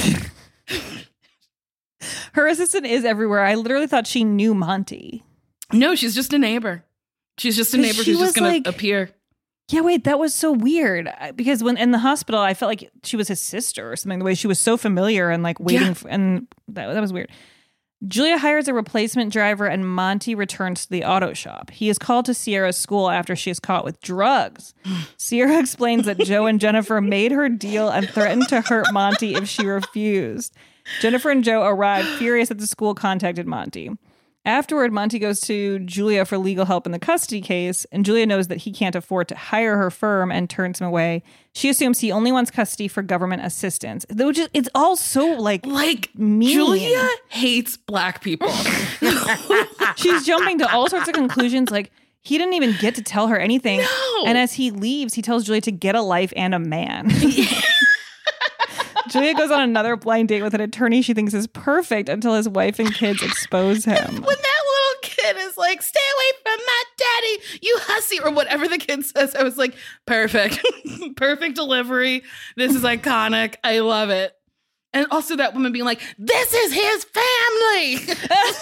Her assistant is everywhere. I literally thought she knew Monty. No, she's just a neighbor. She's just a neighbor who's just going to appear. Yeah, wait, that was so weird. Because when in the hospital, I felt like she was his sister or something. The way she was so familiar and like waiting, and that was weird. Julia hires a replacement driver and Monty returns to the auto shop. He is called to Sierra's school after she is caught with drugs. Sierra explains that Joe and Jennifer made her deal and threatened to hurt Monty if she refused. Jennifer and Joe arrive furious that the school contacted Monty. Afterward, Monty goes to Julia for legal help in the custody case, and Julia knows that he can't afford to hire her firm and turns him away. She assumes he only wants custody for government assistance. Which is, it's all so like mean. Julia hates black people. She's jumping to all sorts of conclusions. Like he didn't even get to tell her anything. No. And as he leaves, he tells Julia to get a life and a man. Julia goes on another blind date with an attorney she thinks is perfect until his wife and kids expose him. When that little kid is like, "Stay away from my daddy, you hussy," or whatever the kid says, I was like, perfect. Perfect delivery. This is iconic. I love it. And also that woman being like, "This is his family."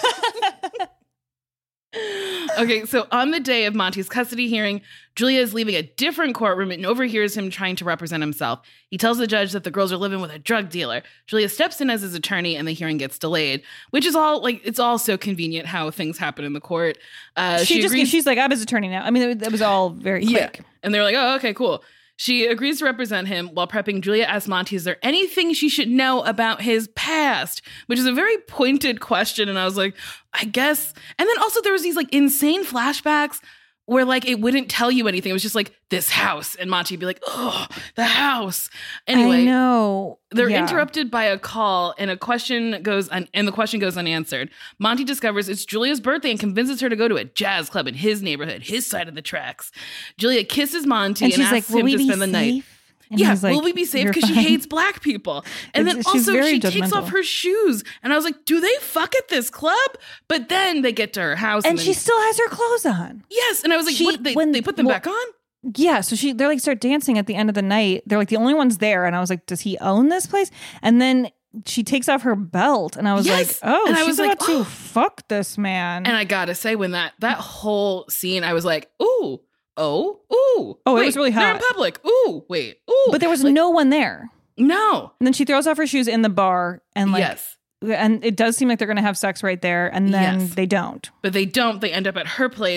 Okay, so on the day of Monty's custody hearing, Julia is leaving a different courtroom and overhears him trying to represent himself. He tells the judge that the girls are living with a drug dealer. Julia steps in as his attorney and the hearing gets delayed, which is all like, it's all so convenient how things happen in the court. She's like, "I'm his attorney now." I mean, it was all very quick. Yeah. And they're like, "Oh, okay, cool." She agrees to represent him. While prepping, Julia asks Monty, is there anything she should know about his past? Which is a very pointed question. And I was like, I guess. And then also there was these like insane flashbacks where like it wouldn't tell you anything. It was just like this house. And Monty would be like, "Oh, the house." Anyway, I know. They're interrupted by a call and the question goes unanswered. Monty discovers it's Julia's birthday and convinces her to go to a jazz club in his neighborhood, his side of the tracks. Julia kisses Monty and asks like, him to spend the night. And yeah, will we be safe? Because she hates black people. And then also she takes off her shoes. And I was like, do they fuck at this club? But then they get to her house. And she still has her clothes on. Yes. And I was like, they put them back on? Yeah. So they're like start dancing at the end of the night. They're like the only ones there. And I was like, does he own this place? And then she takes off her belt. And I was like, oh, and she's about to fuck this man. And I got to say, when that whole scene, I was like, ooh. Oh, wait, it was really hot. They're in public. Ooh, wait. Ooh. But there was no one there. No. And then she throws off her shoes in the bar and and it does seem like they're going to have sex right there. And then they don't. But they don't. They end up at her place.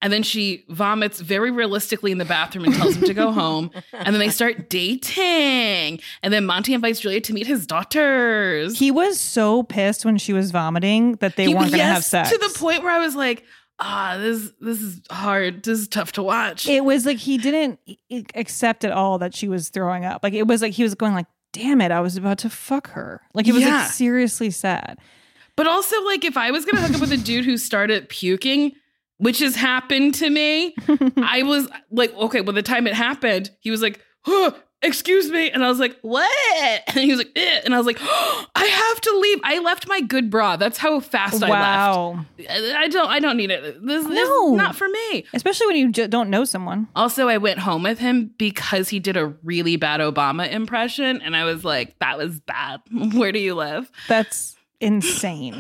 And then she vomits very realistically in the bathroom and tells him to go home. And then they start dating. And then Monty invites Julia to meet his daughters. He was so pissed when she was vomiting that they weren't going to have sex. To the point where I was like, this is hard. This is tough to watch. It was like he didn't accept at all that she was throwing up. Like it was like he was going like, damn it, I was about to fuck her. Like it was like seriously sad. But also like if I was going to hook up with a dude who started puking, which has happened to me, I was like, okay, well, the time it happened, he was like, excuse me. And I was like, what? And he was like, eh. And I was like, I have to leave. I left my good bra. That's how fast I left. I don't need it. This is not for me. Especially when you don't know someone. Also, I went home with him because he did a really bad Obama impression. And I was like, that was bad. Where do you live? That's insane.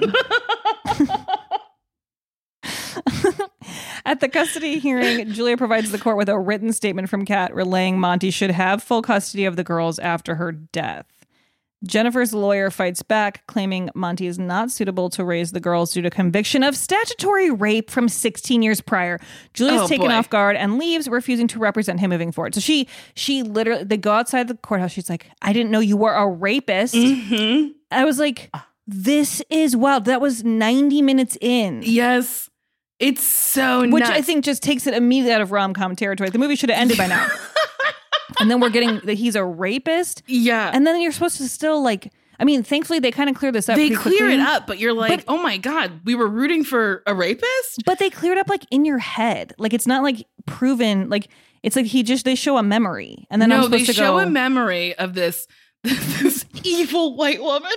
At the custody hearing, Julia provides the court with a written statement from Kat relaying Monty should have full custody of the girls after her death. Jennifer's lawyer fights back, claiming Monty is not suitable to raise the girls due to conviction of statutory rape from 16 years prior. Julia's taken off guard and leaves, refusing to represent him moving forward. So she literally, they go outside the courthouse. She's like, I didn't know you were a rapist. Mm-hmm. I was like, this is wild. That was 90 minutes in. Yes. It's so nuts. Which I think just takes it immediately out of rom-com territory. The movie should have ended by now. And then we're getting that he's a rapist. Yeah. And then you're supposed to still like, I mean, thankfully they kind of clear this up. They pretty clear quickly. it up, but you're like, oh my God, we were rooting for a rapist? But they cleared up like in your head. Like it's not like proven, like it's like they show a memory. And then I'm supposed to go. They show a memory of this evil white woman.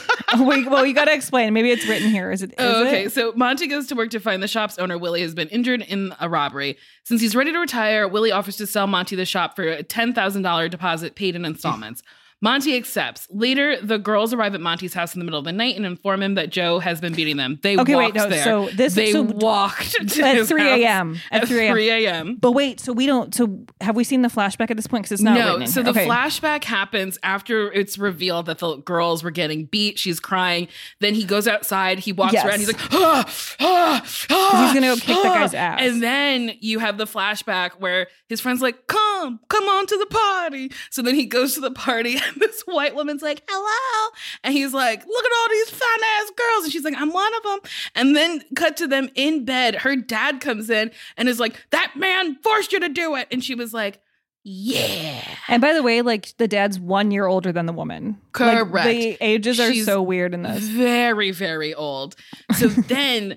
Well, you got to explain. Maybe it's written here. Is it? Okay. So Monty goes to work to find the shop's owner. Willie has been injured in a robbery. Since he's ready to retire, Willie offers to sell Monty the shop for a $10,000 deposit paid in installments. Monty accepts. Later, the girls arrive at Monty's house in the middle of the night and inform him that Joe has been beating them. They walked there. So they walked to at his 3 a.m. house at 3 a.m. But wait, so have we seen the flashback at this point? Because it's not written in so here. The flashback happens after it's revealed that the girls were getting beat. She's crying. Then he goes outside. He walks around. He's like, he's going to go kick that guy's ass. And then you have the flashback where his friend's like, come on to the party. So then he goes to the party. This white woman's like, hello. And he's like, look at all these fine ass girls. And she's like, I'm one of them. And then cut to them in bed. Her dad comes in and is like, that man forced you to do it. And she was like, yeah. And by the way, like the dad's 1 year older than the woman. Correct. Like, the ages are She's so weird in this. Very, very old. So then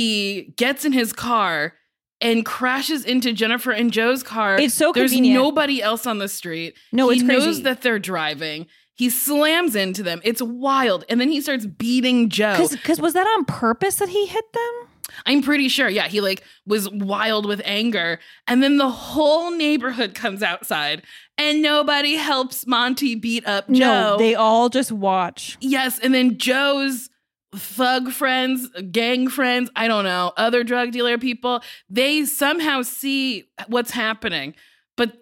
he gets in his car and crashes into Jennifer and Joe's car. It's so There's convenient. nobody else on the street. No, it's crazy. He knows that they're driving. He slams into them. It's wild. And then he starts beating Joe. Because was that on purpose that he hit them? I'm pretty sure. Yeah, he like was wild with anger. And then the whole neighborhood comes outside and nobody helps Monty beat up Joe. No, they all just watch. Yes, and then Joe's thug friends, gang friends, I don't know, other drug dealer people, they somehow see what's happening. But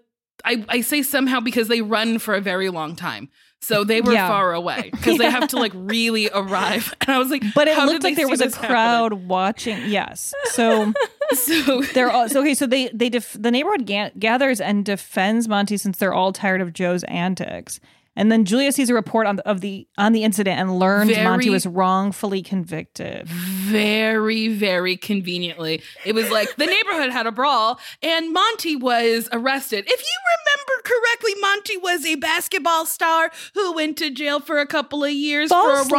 I say somehow because they run for a very long time. So they were far away because they have to like really arrive. And I was like, but it looked like there was a crowd watching. Yes. So they're all okay. So the neighborhood gathers and defends Monty since they're all tired of Joe's antics. And then Julia sees a report on the incident and learned Monty was wrongfully convicted. Very, very conveniently. It was like the neighborhood had a brawl and Monty was arrested. If you remember correctly, Monty was a basketball star who went to jail for a couple of years for a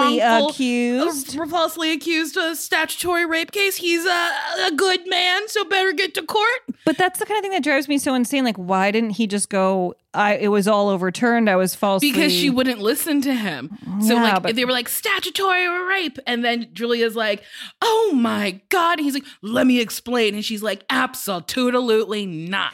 falsely accused statutory rape case. He's a good man, so better get to court. But that's the kind of thing that drives me so insane. Like, why didn't he just go, it was all overturned. I was falsely... Because she wouldn't listen to him. So they were like, statutory rape. And then Julia's like, oh my God. And he's like, let me explain. And she's like, absolutely not.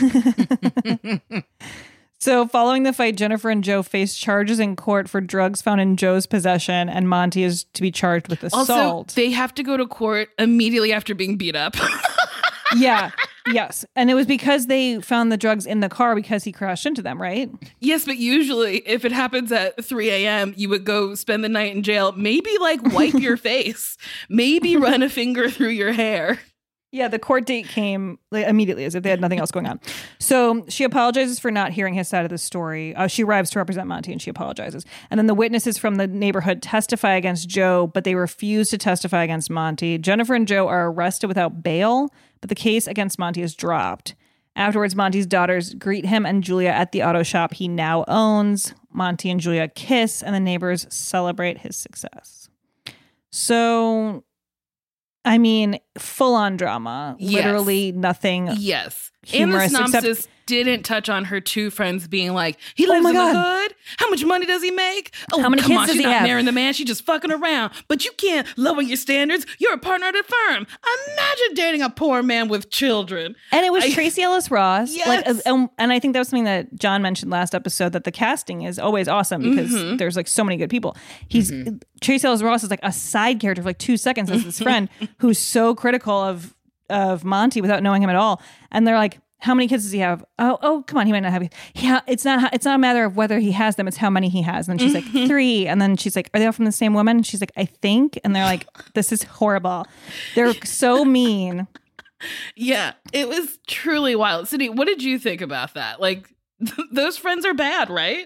So following the fight, Jennifer and Joe face charges in court for drugs found in Joe's possession, and Monty is to be charged with assault. Also, they have to go to court immediately after being beat up. Yeah. Yes. And it was because they found the drugs in the car because he crashed into them, right? Yes, but usually if it happens at 3 a.m., you would go spend the night in jail, maybe like wipe your face, maybe run a finger through your hair. Yeah, the court date came immediately as if they had nothing else going on. So she apologizes for not hearing his side of the story. She arrives to represent Monty and she apologizes. And then the witnesses from the neighborhood testify against Joe, but they refuse to testify against Monty. Jennifer and Joe are arrested without bail, but the case against Monty is dropped. Afterwards, Monty's daughters greet him and Julia at the auto shop he now owns. Monty and Julia kiss, and the neighbors celebrate his success. So, I mean, full-on drama. Yes. Literally nothing Yes. humorous. And the synopsis except didn't touch on her two friends being like, he Oh lives my in God. the hood? How much money does he make? Oh, How many come kids on, does she's he not have? marrying the man. She's just fucking around. But you can't lower your standards. You're a partner at a firm. Imagine dating a poor man with children. And it was Tracy Ellis Ross. Yes. And I think that was something that John mentioned last episode, that the casting is always awesome because there's like so many good people. Tracy Ellis Ross is like a side character for like 2 seconds as this friend who's so critical of Monty without knowing him at all. And they're like, how many kids does he have? Oh, come on, he might not have. Yeah, it's not a matter of whether he has them; it's how many he has. And she's like 3, and then she's like, are they all from the same woman? And she's like, I think. And they're like, this is horrible. They're so mean. Yeah, it was truly wild. Sydney, what did you think about that? Like, those friends are bad, right?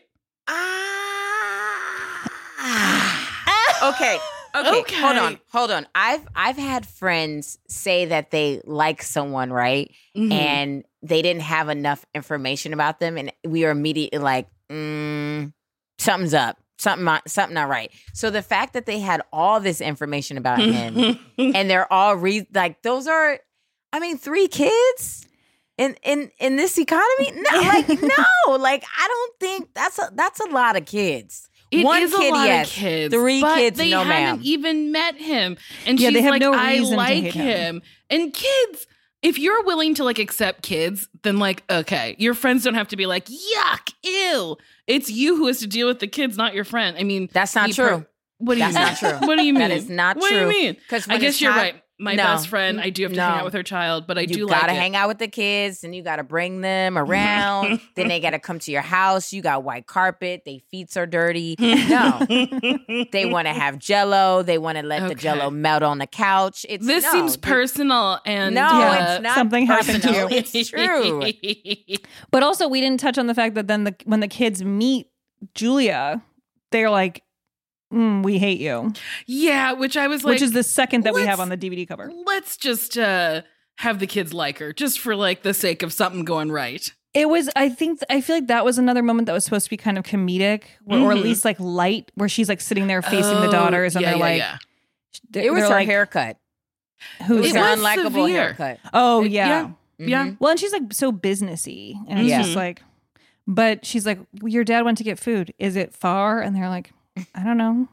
Okay, hold on. I've had friends say that they like someone, right? And they didn't have enough information about them, and we are immediately like, something's up. Something not right. So the fact that they had all this information about him and they're all those are, I mean, 3 kids in this economy? No, I don't think that's a lot of kids. It One is kid, a lot yes. of kids. 3 but kids, they no haven't ma'am. even met him. And Yeah, she's they have like, no I reason to like hate him. him. And kids, if you're willing to like accept kids, then like, okay, your friends don't have to be like, yuck, ew. It's you who has to deal with the kids, not your friend. I mean, That's not true. What do you That's mean? not true. What do you mean? That is not what true. What do you mean? 'Cause I when guess it's you're time- right. My No. best friend, I do have to hang No. out with her child, but I You do gotta like it. hang out with the kids, and you gotta bring them around. Then they gotta come to your house. You got white carpet. Their feet are dirty. No, they want to have Jell-O. They want to let the Jell-O melt on the couch. This seems personal, and no, it's not. Something happened to personal. you. It's true. But also, we didn't touch on the fact that then when the kids meet Julia, they're like, we hate you. Yeah, which I was like, which is the second that we have on the DVD cover. Let's just have the kids like her, just for like the sake of something going right. It was, I feel like that was another moment that was supposed to be kind of comedic, or at least like light, where she's like sitting there facing the daughters, and they're like, it was her haircut. It was her unlikable haircut. Oh yeah. Yeah. Well, and she's like so businessy, and it's just like, but she's like, well, your dad went to get food. Is it far? And they're like, I don't know.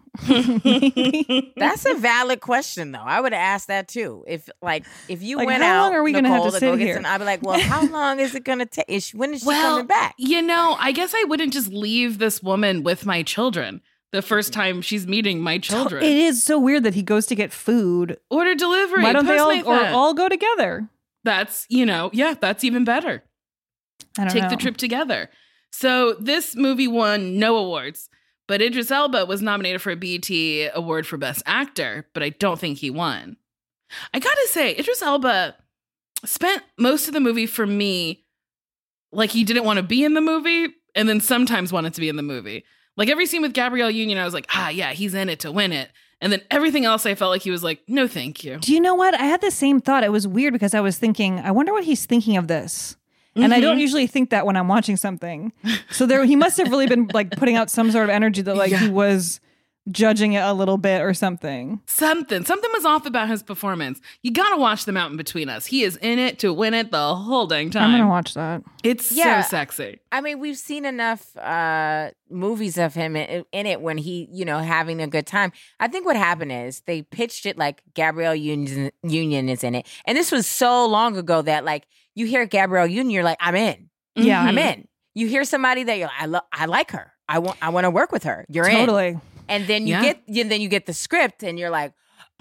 That's a valid question, though. I would have asked that too. If you Like, went how out, long are we gonna Nicole, have to sit go get here? some, I'd be like, well, how long is it gonna take? When is she coming back? You know, I guess I wouldn't just leave this woman with my children the first time she's meeting my children. It is so weird that he goes to get food. Order delivery. Why don't they Postmate that. all go together? That's, that's even better. I don't Take know. the trip together. So this movie won no awards, but Idris Elba was nominated for a BET Award for Best Actor, but I don't think he won. I gotta say, Idris Elba spent most of the movie for me like he didn't want to be in the movie, and then sometimes wanted to be in the movie. Like every scene with Gabrielle Union, I was like, yeah, he's in it to win it. And then everything else, I felt like he was like, no, thank you. Do you know what? I had the same thought. It was weird because I was thinking, I wonder what he's thinking of this. And I don't usually think that when I'm watching something. So he must have really been like putting out some sort of energy that like he was judging it a little bit or something. Something was off about his performance. You gotta watch The Mountain Between Us. He is in it to win it the whole dang time. I'm gonna watch that. It's so sexy. I mean, we've seen enough movies of him in it when he, having a good time. I think what happened is they pitched it like Gabrielle Union is in it. And this was so long ago that like you hear Gabrielle Union, you're like, I'm in. Yeah. I'm in. You hear somebody that you're like, I like her. I want to work with her. You're in. Totally. And then you get the script and you're like,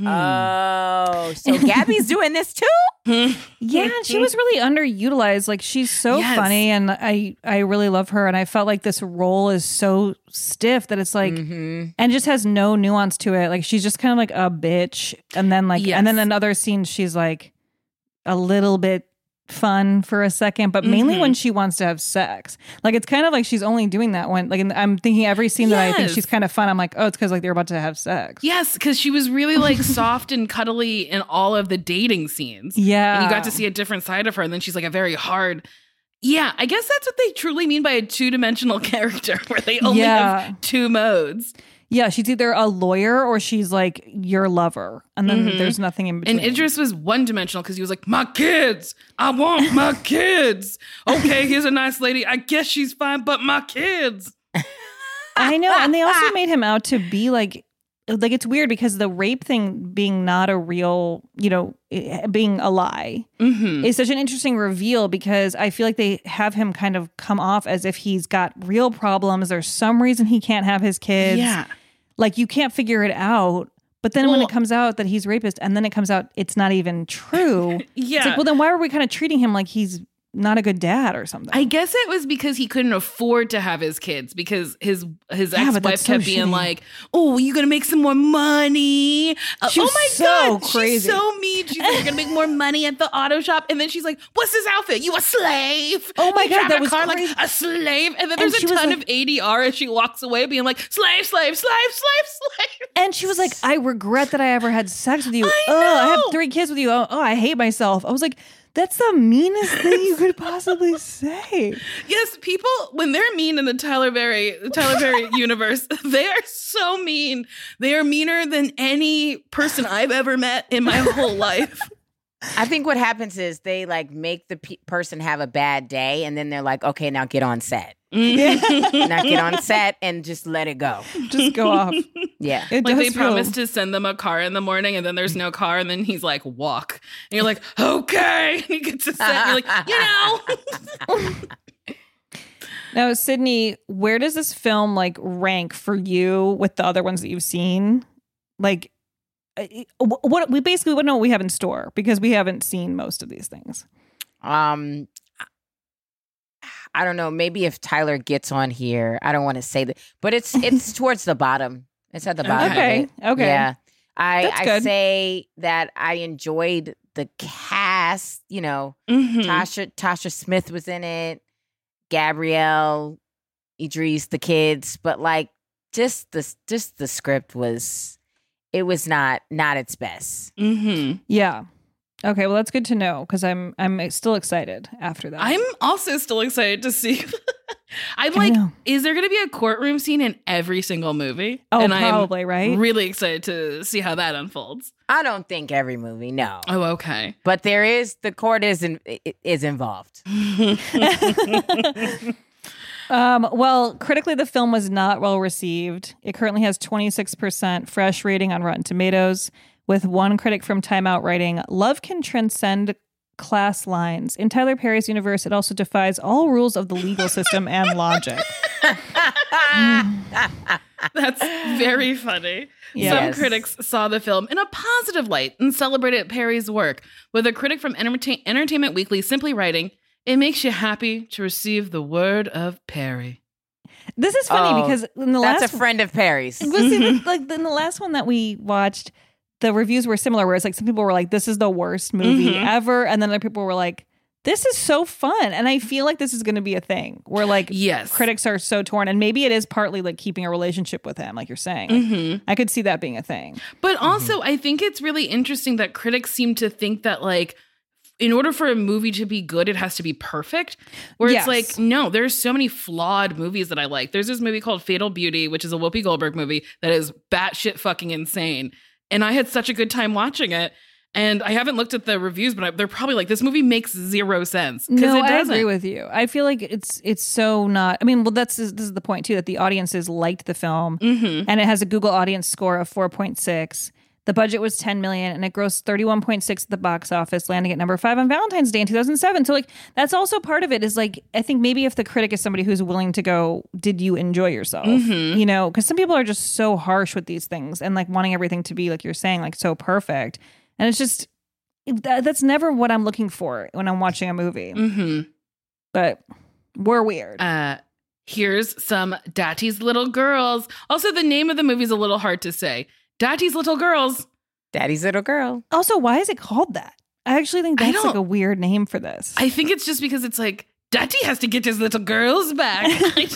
oh, so Gabby's doing this too? Yeah, she was really underutilized. Like she's so funny, and I really love her. And I felt like this role is so stiff that it's like, and just has no nuance to it. Like she's just kind of like a bitch, and then and then in other scenes she's like a little bit fun for a second, but mainly when she wants to have sex. Like, it's kind of like she's only doing that when, like, I'm thinking every scene that I think she's kind of fun, I'm like, oh, it's because like they're about to have sex. Yes, because she was really like soft and cuddly in all of the dating scenes. Yeah. And you got to see a different side of her, and then she's like a very hard. Yeah, I guess that's what they truly mean by a two-dimensional character, where they only have two modes. Yeah, she's either a lawyer or she's like your lover. And then there's nothing in between. And Idris was one-dimensional because he was like, my kids, I want my kids. Okay, here's a nice lady. I guess she's fine, but my kids. I know. And they also made him out to be like it's weird because the rape thing being not a real, being a lie is such an interesting reveal, because I feel like they have him kind of come off as if he's got real problems. There's some reason he can't have his kids. Yeah. Like, you can't figure it out. But then when it comes out that he's rapist, and then it comes out it's not even true. It's like, well, then why were we kind of treating him like he's not a good dad or something? I guess it was because he couldn't afford to have his kids, because his ex-wife kept being like, oh, you gonna make some more money? Oh my God, crazy. She's so mean. She's like, you're gonna make more money at the auto shop. And then she's like, what's this outfit? You a slave? Oh my God, that was car crazy. Like a slave. And then there's a ton of ADR as she walks away being like, slave, slave, slave, slave, slave. And she was like, I regret that I ever had sex with you. I have 3 kids with you. Oh, I hate myself. I was like, that's the meanest thing you could possibly say. Yes, people, when they're mean in the Tyler Perry universe, they are so mean. They are meaner than any person I've ever met in my whole life. I think what happens is they like make the person have a bad day, and then they're like, okay, now get on set. Now get on set and just let it go. Just go off. Yeah. Like they promised to send them a car in the morning, and then there's no car, and then he's like, walk. And you're like, okay. And he gets to set, and you're like, Now, Sydney, where does this film like rank for you with the other ones that you've seen? Like, what we basically wouldn't know what we have in store, because we haven't seen most of these things. I don't know. Maybe if Tyler gets on here, I don't want to say that, but it's towards the bottom. It's at the bottom. Okay. Of it. Okay. Yeah. I say that I enjoyed the cast. Tasha Smith was in it, Gabrielle, Idris, the kids, but like just the script was not its best. Yeah. Okay, well, that's good to know, because I'm still excited after that. I'm also still excited to see. Is there going to be a courtroom scene in every single movie? Oh, and probably, I'm right? Really excited to see how that unfolds. I don't think every movie, no. Oh, okay. But the court is involved. Well, critically, the film was not well received. It currently has 26% fresh rating on Rotten Tomatoes, with one critic from Time Out writing, "Love can transcend class lines. In Tyler Perry's universe, it also defies all rules of the legal system and logic." That's very funny. Yes. Some critics saw the film in a positive light and celebrated Perry's work, with a critic from Entertainment Weekly simply writing, "It makes you happy to receive the word of Perry." This is funny because in the that's a friend of Perry's. In the last one that we watched, the reviews were similar, where it's like some people were like, this is the worst movie ever. And then other people were like, this is so fun. And I feel like this is going to be a thing where like critics are so torn. And maybe it is partly like keeping a relationship with him, like you're saying. Like, I could see that being a thing. But also, I think it's really interesting that critics seem to think that like, in order for a movie to be good, it has to be perfect. Where it's like, no, there's so many flawed movies that I like. There's this movie called Fatal Beauty, which is a Whoopi Goldberg movie that is batshit fucking insane. And I had such a good time watching it. And I haven't looked at the reviews, but they're probably like, this movie makes zero sense. No, I agree with you. I feel like it's so not. I mean, well, this is the point too, that the audiences liked the film, and it has a Google audience score of 4.6. The budget was $10 million, and it grossed 31.6 at the box office, landing at number 5 on Valentine's Day in 2007. So, like, that's also part of it. Is like, I think maybe if the critic is somebody who's willing to go, did you enjoy yourself? You know, because some people are just so harsh with these things and like wanting everything to be like you're saying, like so perfect, and it's just that's never what I'm looking for when I'm watching a movie. But we're weird. Here's some Daddy's Little Girls. Also, the name of the movie is a little hard to say. Daddy's Little Girls. Daddy's Little Girl. Also, why is it called that? I actually think that's like a weird name for this. I think it's just because it's like, Daddy has to get his little girls back.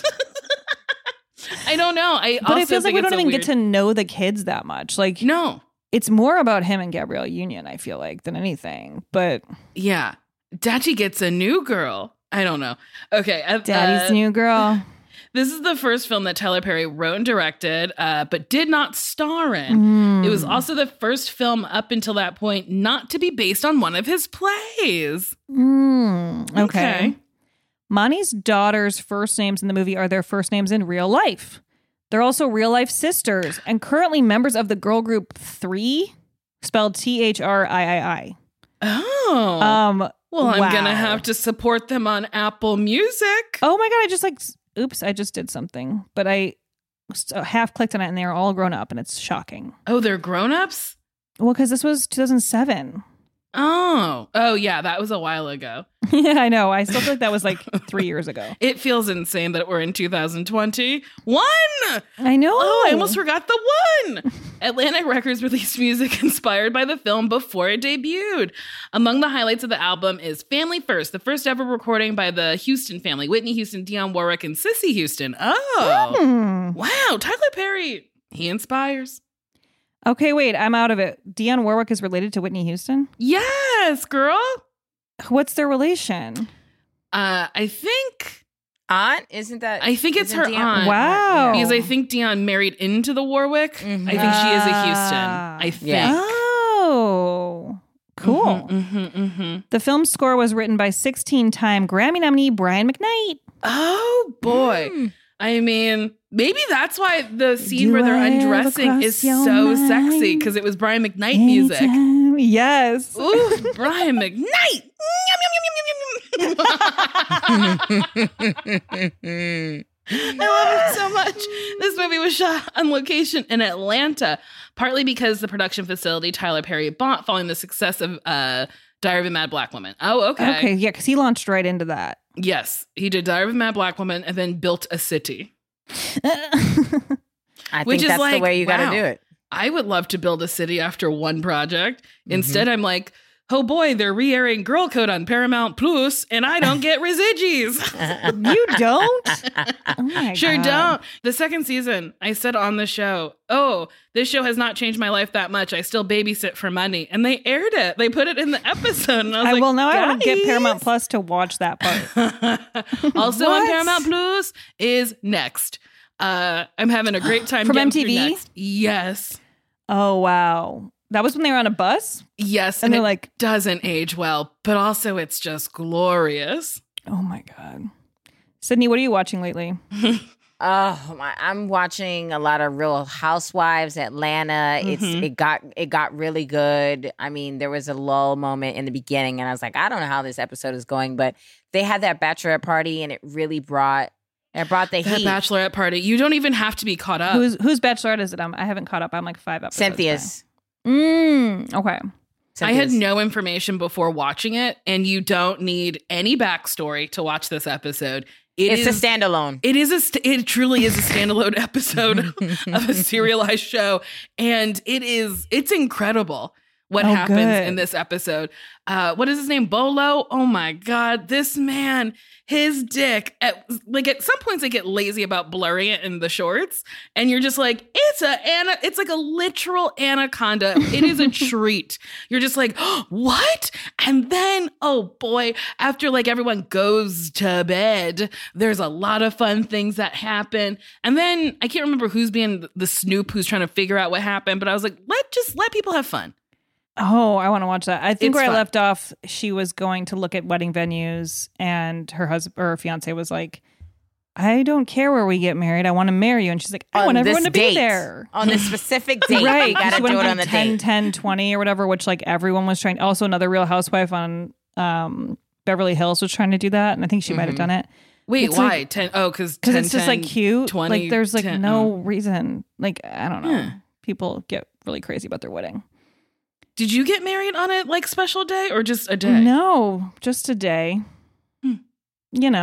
I don't know. But it feels like we don't even get to know the kids that much. Like, no. It's more about him and Gabrielle Union, I feel like, than anything. But yeah. Daddy gets a new girl. I don't know. Okay. Daddy's new girl. This is the first film that Tyler Perry wrote and directed, but did not star in. It was also the first film up until that point not to be based on one of his plays. Okay. Monty's daughters' first names in the movie are their first names in real life. They're also real life sisters and currently members of the girl group 3, spelled THRIII. Oh. Well, I'm going to have to support them on Apple Music. Oh my God. I just did something, but I half clicked on it and they're all grown up and it's shocking. Oh, they're grown-ups? Well, because this was 2007. Oh, yeah, that was a while ago. Yeah, I know. I still feel like that was like 3 years ago. It feels insane that we're in 2021. I know. Oh, I almost forgot the one. Atlantic Records released music inspired by the film before it debuted. Among the highlights of the album is Family First, the first ever recording by the Houston family, Whitney Houston, Dionne Warwick, and Cissy Houston. Oh, wow. Tyler Perry, he inspires. Okay, wait, I'm out of it. Dionne Warwick is related to Whitney Houston? Yes, girl. What's their relation? I think aunt, isn't that? I think it's her aunt. Wow. Because I think Dionne married into the Warwick. Mm-hmm. I think she is a Houston. I think. Yeah. Oh, cool. The film's score was written by 16-time Grammy nominee Brian McKnight. Oh boy. I mean, maybe that's why the scene where they're undressing is so sexy, because it was Brian McKnight music. Yes. Ooh, Brian McKnight. I love it so much. This movie was shot on location in Atlanta, partly because the production facility Tyler Perry bought following the success of Diary of a Mad Black Woman. Oh, okay. Okay, yeah, because he launched right into that. Yes, he did Diary of a Mad Black Woman and then built a city. I think that's like, the way you got to do it. I would love to build a city after one project. Instead, I'm like, oh boy, they're re-airing Girl Code on Paramount Plus, and I don't get residues. You don't? Oh my sure God. Don't. The second season, I said on the show, oh, this show has not changed my life that much. I still babysit for money. And they aired it. They put it in the episode. And I was like, well, now I want to get Paramount Plus to watch that part. Also on Paramount Plus is Next. I'm having a great time from getting MTV. Through Next. Yes. Oh wow, that was when they were on a bus. Yes, and they're like, doesn't age well, but also it's just glorious. Oh my God, Sydney, what are you watching lately? I'm watching a lot of Real Housewives, Atlanta. It got really good. I mean, there was a lull moment in the beginning, and I was like, I don't know how this episode is going, but they had that bachelorette party, and it really brought the heat. Bachelorette party. You don't even have to be caught up. Whose bachelorette is it? I haven't caught up. I'm like 5 episodes. Cynthia's. Okay. I had no information before watching it, and you don't need any backstory to watch this episode. It's a standalone. It truly is a standalone episode of a serialized show, and it's incredible what happens in this episode. What is his name? Bolo? Oh my God, this man, his dick. At some points, I get lazy about blurring it in the shorts, and you're just like, it's like a literal anaconda. It is a treat. You're just like, oh, what? And then, oh boy, after like everyone goes to bed, there's a lot of fun things that happen. And then I can't remember who's being the snoop who's trying to figure out what happened, but I was like, let people have fun. Oh, I want to watch that. I think where I left off, she was going to look at wedding venues, and her husband or her fiance was like, I don't care where we get married. I want to marry you. And she's like, I want everyone to be there. On this specific date. Right. You got to do it on the 10, date. 10, 20 or whatever, which like everyone was trying. Also, another Real Housewife on Beverly Hills was trying to do that. And I think she might have done it. Wait, it's why? Like, 10? Oh, because it's just like cute. 20, like there's like 10, no reason. Like, I don't know. People get really crazy about their wedding. Did you get married on a special day or just a day? No, just a day. You know,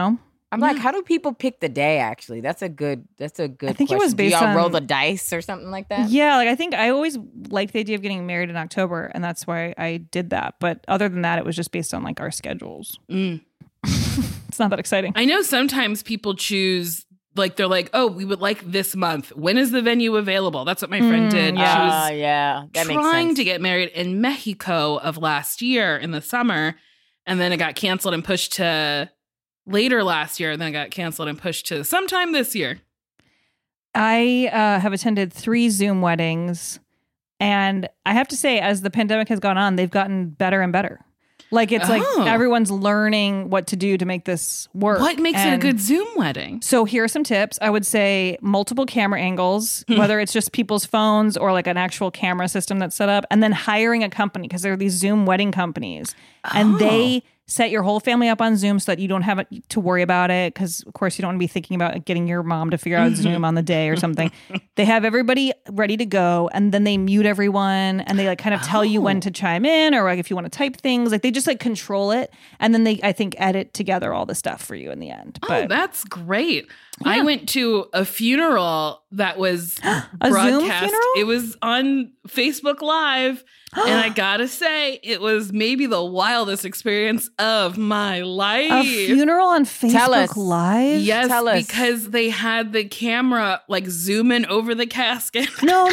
I'm like, how do people pick the day? Actually, that's a good. I think question. It was based do y'all on roll the dice or something like that. Yeah, like I think I always liked the idea of getting married in October, and that's why I did that. But other than that, it was just based on like our schedules. It's not that exciting. I know sometimes people choose, like they're like, oh, we would like this month. When is the venue available? That's what my friend did. Yeah. She was that makes trying sense. to get married in Mexico of last year in the summer, and then it got canceled and pushed to later last year, and then it got canceled and pushed to sometime this year. I have attended 3 Zoom weddings, and I have to say, as the pandemic has gone on, they've gotten better and better. Like, it's like everyone's learning what to do to make this work. What makes it a good Zoom wedding? So here are some tips. I would say multiple camera angles, whether it's just people's phones or like an actual camera system that's set up, and then hiring a company, because there are these Zoom wedding companies, and they set your whole family up on Zoom so that you don't have to worry about it, because of course you don't want to be thinking about getting your mom to figure out Zoom on the day or something. They have everybody ready to go, and then they mute everyone, and they like kind of tell you when to chime in, or like if you want to type things, like they just like control it, and then they, I think, edit together all the stuff for you in the end. But that's great. Yeah. I went to a funeral that was a broadcast. Zoom funeral? It was on Facebook Live. And I gotta say, it was maybe the wildest experience of my life. A funeral on Facebook Live? Yes, because they had the camera like zooming over the casket. No.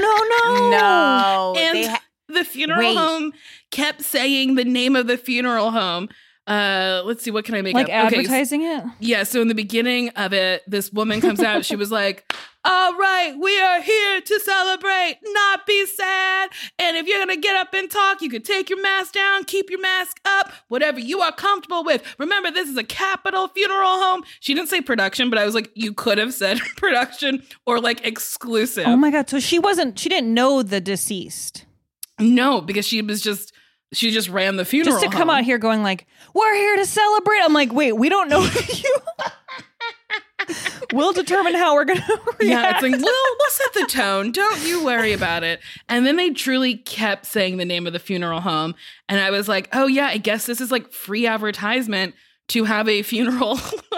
And the funeral home kept saying the name of the funeral home. Let's see, what can I make like up? Advertising it? Yeah, so in the beginning of it, this woman comes out, she was like, all right, we are here to celebrate, not be sad. And if you're going to get up and talk, you can take your mask down, keep your mask up, whatever you are comfortable with. Remember, this is a Capitol funeral home. She didn't say production, but I was like, you could have said production or like exclusive. Oh my God. So she didn't know the deceased. No, because she just ran the funeral just to come out here going like, we're here to celebrate. I'm like, wait, we don't know you. We'll determine how we're going to react. Yeah, it's like, we'll set the tone. Don't you worry about it. And then they truly kept saying the name of the funeral home. And I was like, oh yeah, I guess this is like free advertisement to have a funeral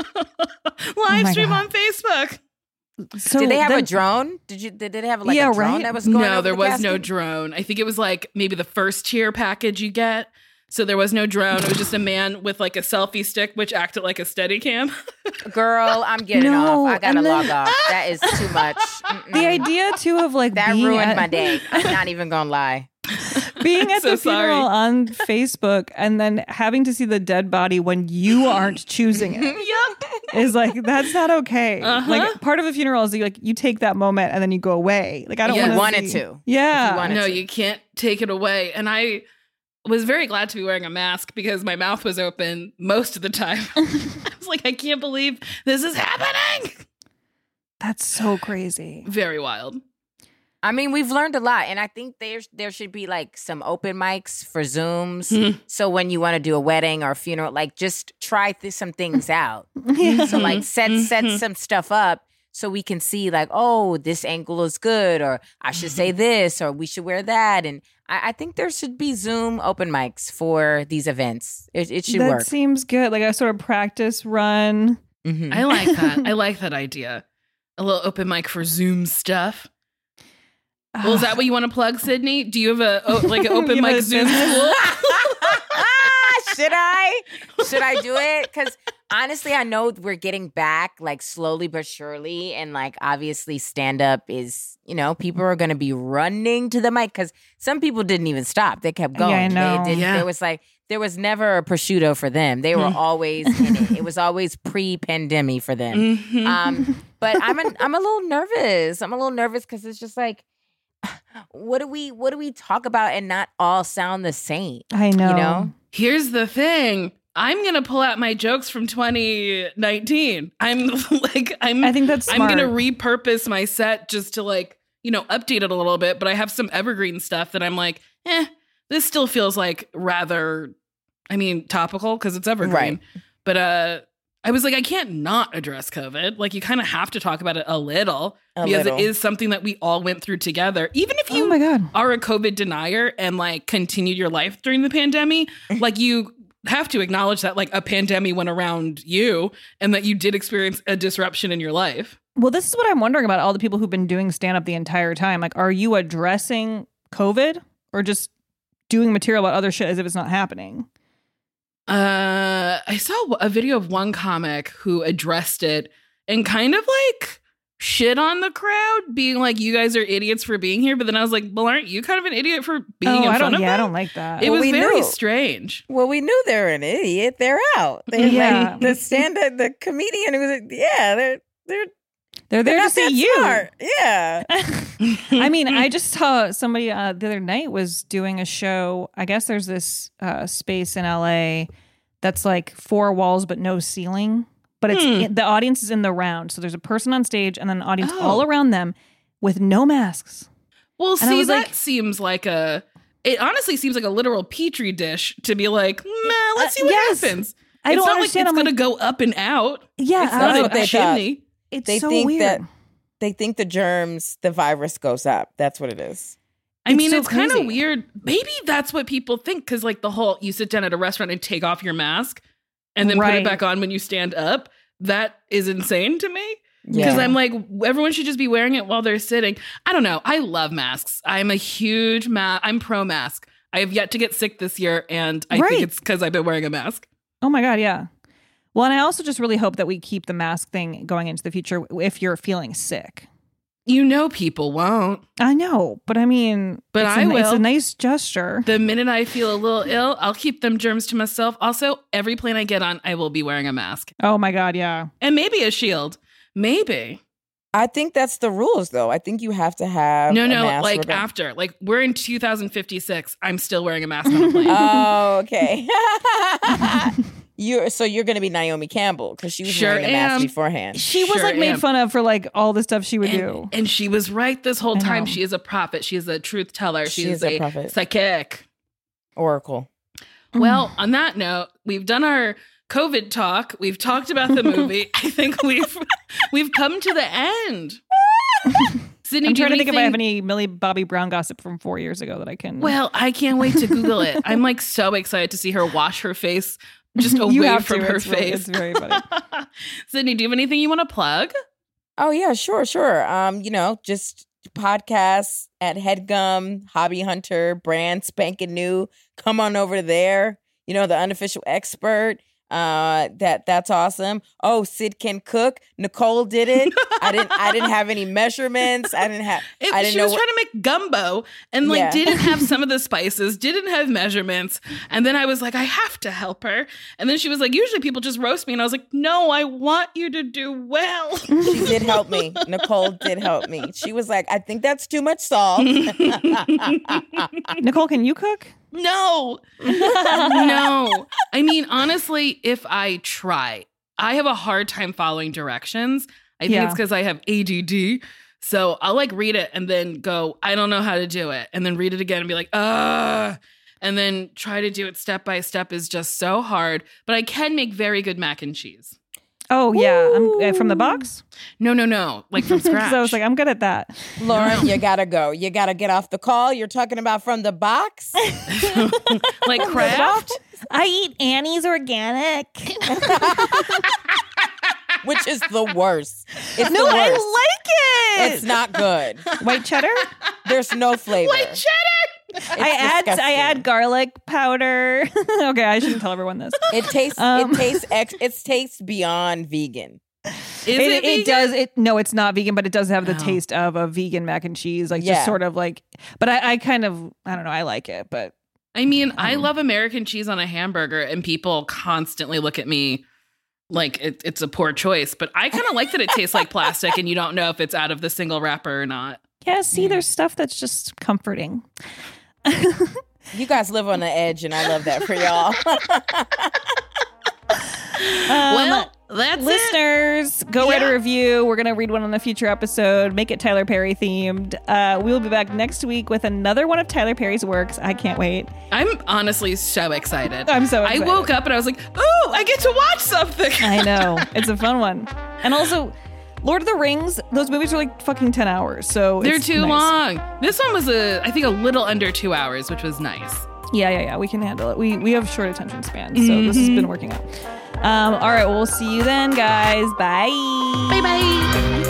live stream on Facebook. So did they have a drone? Did they have like a drone that was going No, over there the was casket? no drone. I think it was like maybe the first tier package you get. So there was no drone. It was just a man with like a selfie stick, which acted like a Steadicam. Girl, I'm getting off. I gotta log off. That is too much. The idea too of like that being ruined my day. I'm not even gonna lie. Being at So the funeral sorry. on Facebook and then having to see the dead body when you aren't choosing it. Yep. Is like, that's not okay. Like part of a funeral is you take that moment and then you go away. Like I don't You want wanted to. Yeah. No, you can't take it away. And I was very glad to be wearing a mask because my mouth was open most of the time. I was like, I can't believe this is happening. That's so crazy. Very wild. I mean, we've learned a lot, and I think there should be like some open mics for Zooms. So when you want to do a wedding or a funeral, like just try some things out. So like set some stuff up so we can see like, oh, this angle is good, or I should say this, or we should wear that. And I think there should be Zoom open mics for these events. It should work. That seems good. Like a sort of practice run. I like that. I like that idea. A little open mic for Zoom stuff. Well, is that what you want to plug, Sydney? Do you have an open mic Zoom school? Should I do it? Because honestly, I know we're getting back like slowly but surely. And like, obviously stand up is, people are going to be running to the mic because some people didn't even stop. They kept going. Yeah, I know. There was never a prosciutto for them. They were always in it. It was always pre-pandemic for them. But I'm a little nervous. I'm a little nervous because it's just like, what do we talk about and not all sound the same? I know. Here's the thing. I'm going to pull out my jokes from 2019. I think that's smart. I'm going to repurpose my set just to update it a little bit, but I have some evergreen stuff that I'm like, this still feels like rather, topical because it's evergreen. Right. But I was like, I can't not address COVID. Like, you kind of have to talk about it a little because it is something that we all went through together. Even if you are a COVID denier and like continued your life during the pandemic, like you have to acknowledge that like a pandemic went around you and that you did experience a disruption in your life. Well, this is what I'm wondering about all the people who've been doing stand-up the entire time. Like, are you addressing COVID or just doing material about other shit as if it's not happening? I saw a video of one comic who addressed it and kind of like shit on the crowd, being like, you guys are idiots for being here. But then I was like, well, aren't you kind of an idiot for being in front of them? I don't like that. It was very strange. Well, we knew they were an idiot. They're out. They're like the comedian who was they're there to see you. Smart. Yeah. I mean, I just saw somebody the other night was doing a show. I guess there's this space in LA that's like 4 walls but no ceiling. But it's the audience is in the round. So there's a person on stage and then an audience all around them with no masks. Well, and see, that seems like it honestly seems like a literal petri dish to be like, let's see what happens. I don't it's not understand. like it's going to go up and out. Yeah. It's not a chimney. They think weird. That they think the virus goes up. That's what it is. I mean, it's kind of weird. Maybe that's what people think. Cause like the whole, you sit down at a restaurant and take off your mask and then put it back on when you stand up. That is insane to me. Because I'm like, everyone should just be wearing it while they're sitting. I don't know. I love masks. I'm a huge I'm pro mask. I have yet to get sick this year. And I think it's because I've been wearing a mask. Oh my God. Yeah. Well, and I also just really hope that we keep the mask thing going into the future if you're feeling sick. You know people won't. I know, but I mean, I will. It's a nice gesture. The minute I feel a little ill, I'll keep them germs to myself. Also, every plane I get on, I will be wearing a mask. Oh my God, yeah. And maybe a shield. Maybe. I think that's the rules, though. I think you have to have No, a mask like after. Like, we're in 2056. I'm still wearing a mask on a plane. Oh, okay. You're going to be Naomi Campbell because she was wearing a mask beforehand. She was made fun of for like all the stuff she would do. And she was right this whole time. She is a prophet. She is a truth teller. She is a prophet. Psychic. Oracle. Well, on that note, we've done our COVID talk. We've talked about the movie. I think we've come to the end. Sydney, I'm trying to think if I have any Millie Bobby Brown gossip from 4 years ago that I can. Well, I can't wait to Google it. I'm like so excited to see her wash her face just away from her face. It's very funny. Sydney, do you have anything you want to plug? Oh yeah, sure. Just podcasts at HeadGum, Hobby Hunter, brand spanking new. Come on over there. The unofficial expert. That's awesome. Oh, Sid can cook. Nicole did it. I didn't have any measurements. She was trying to make gumbo and didn't have some of the spices, didn't have measurements. And then I was like, I have to help her. And then she was like, usually people just roast me. And I was like, no, I want you to do well. She did help me. Nicole did help me. She was like, I think that's too much salt. Nicole, can you cook? No. No. I mean, honestly, if I try, I have a hard time following directions. I think it's because I have ADD. So I'll read it and then go, I don't know how to do it. And then read it again and be like, and then try to do it step by step is just so hard. But I can make very good mac and cheese. Oh, yeah. From the box? No. Like from scratch. So I was like, I'm good at that. Lauren, you gotta go. You gotta get off the call. You're talking about from the box? Like Kraft? I eat Annie's organic. Which is the worst. It's no, the worst. I like it. It's not good. White cheddar? There's no flavor. White cheddar? I add garlic powder. Okay, I shouldn't tell everyone this. It tastes beyond vegan. It does. No, it's not vegan, but it does have the taste of a vegan mac and cheese. Just sort of like. But I kind of, I don't know. I like it, but I mean, I love American cheese on a hamburger, and people constantly look at me like it's a poor choice. But I kind of like that it tastes like plastic, and you don't know if it's out of the single wrapper or not. Yeah. See, there's stuff that's just comforting. You guys live on the edge, and I love that for y'all. Well, that's listeners, go write a review. We're going to read one on a future episode. Make it Tyler Perry themed. We will be back next week with another one of Tyler Perry's works. I can't wait. I'm honestly so excited. I'm so excited. I woke up and I was like, oh, I get to watch something. I know. It's a fun one. And also, Lord of the Rings, those movies are like fucking 10 hours. So they're too long. This one was, I think, a little under 2 hours, which was nice. Yeah. We can handle it. We have short attention spans, so this has been working out. All right, we'll see you then, guys. Bye. Bye.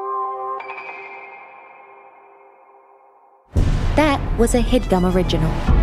That was a HeadGum original.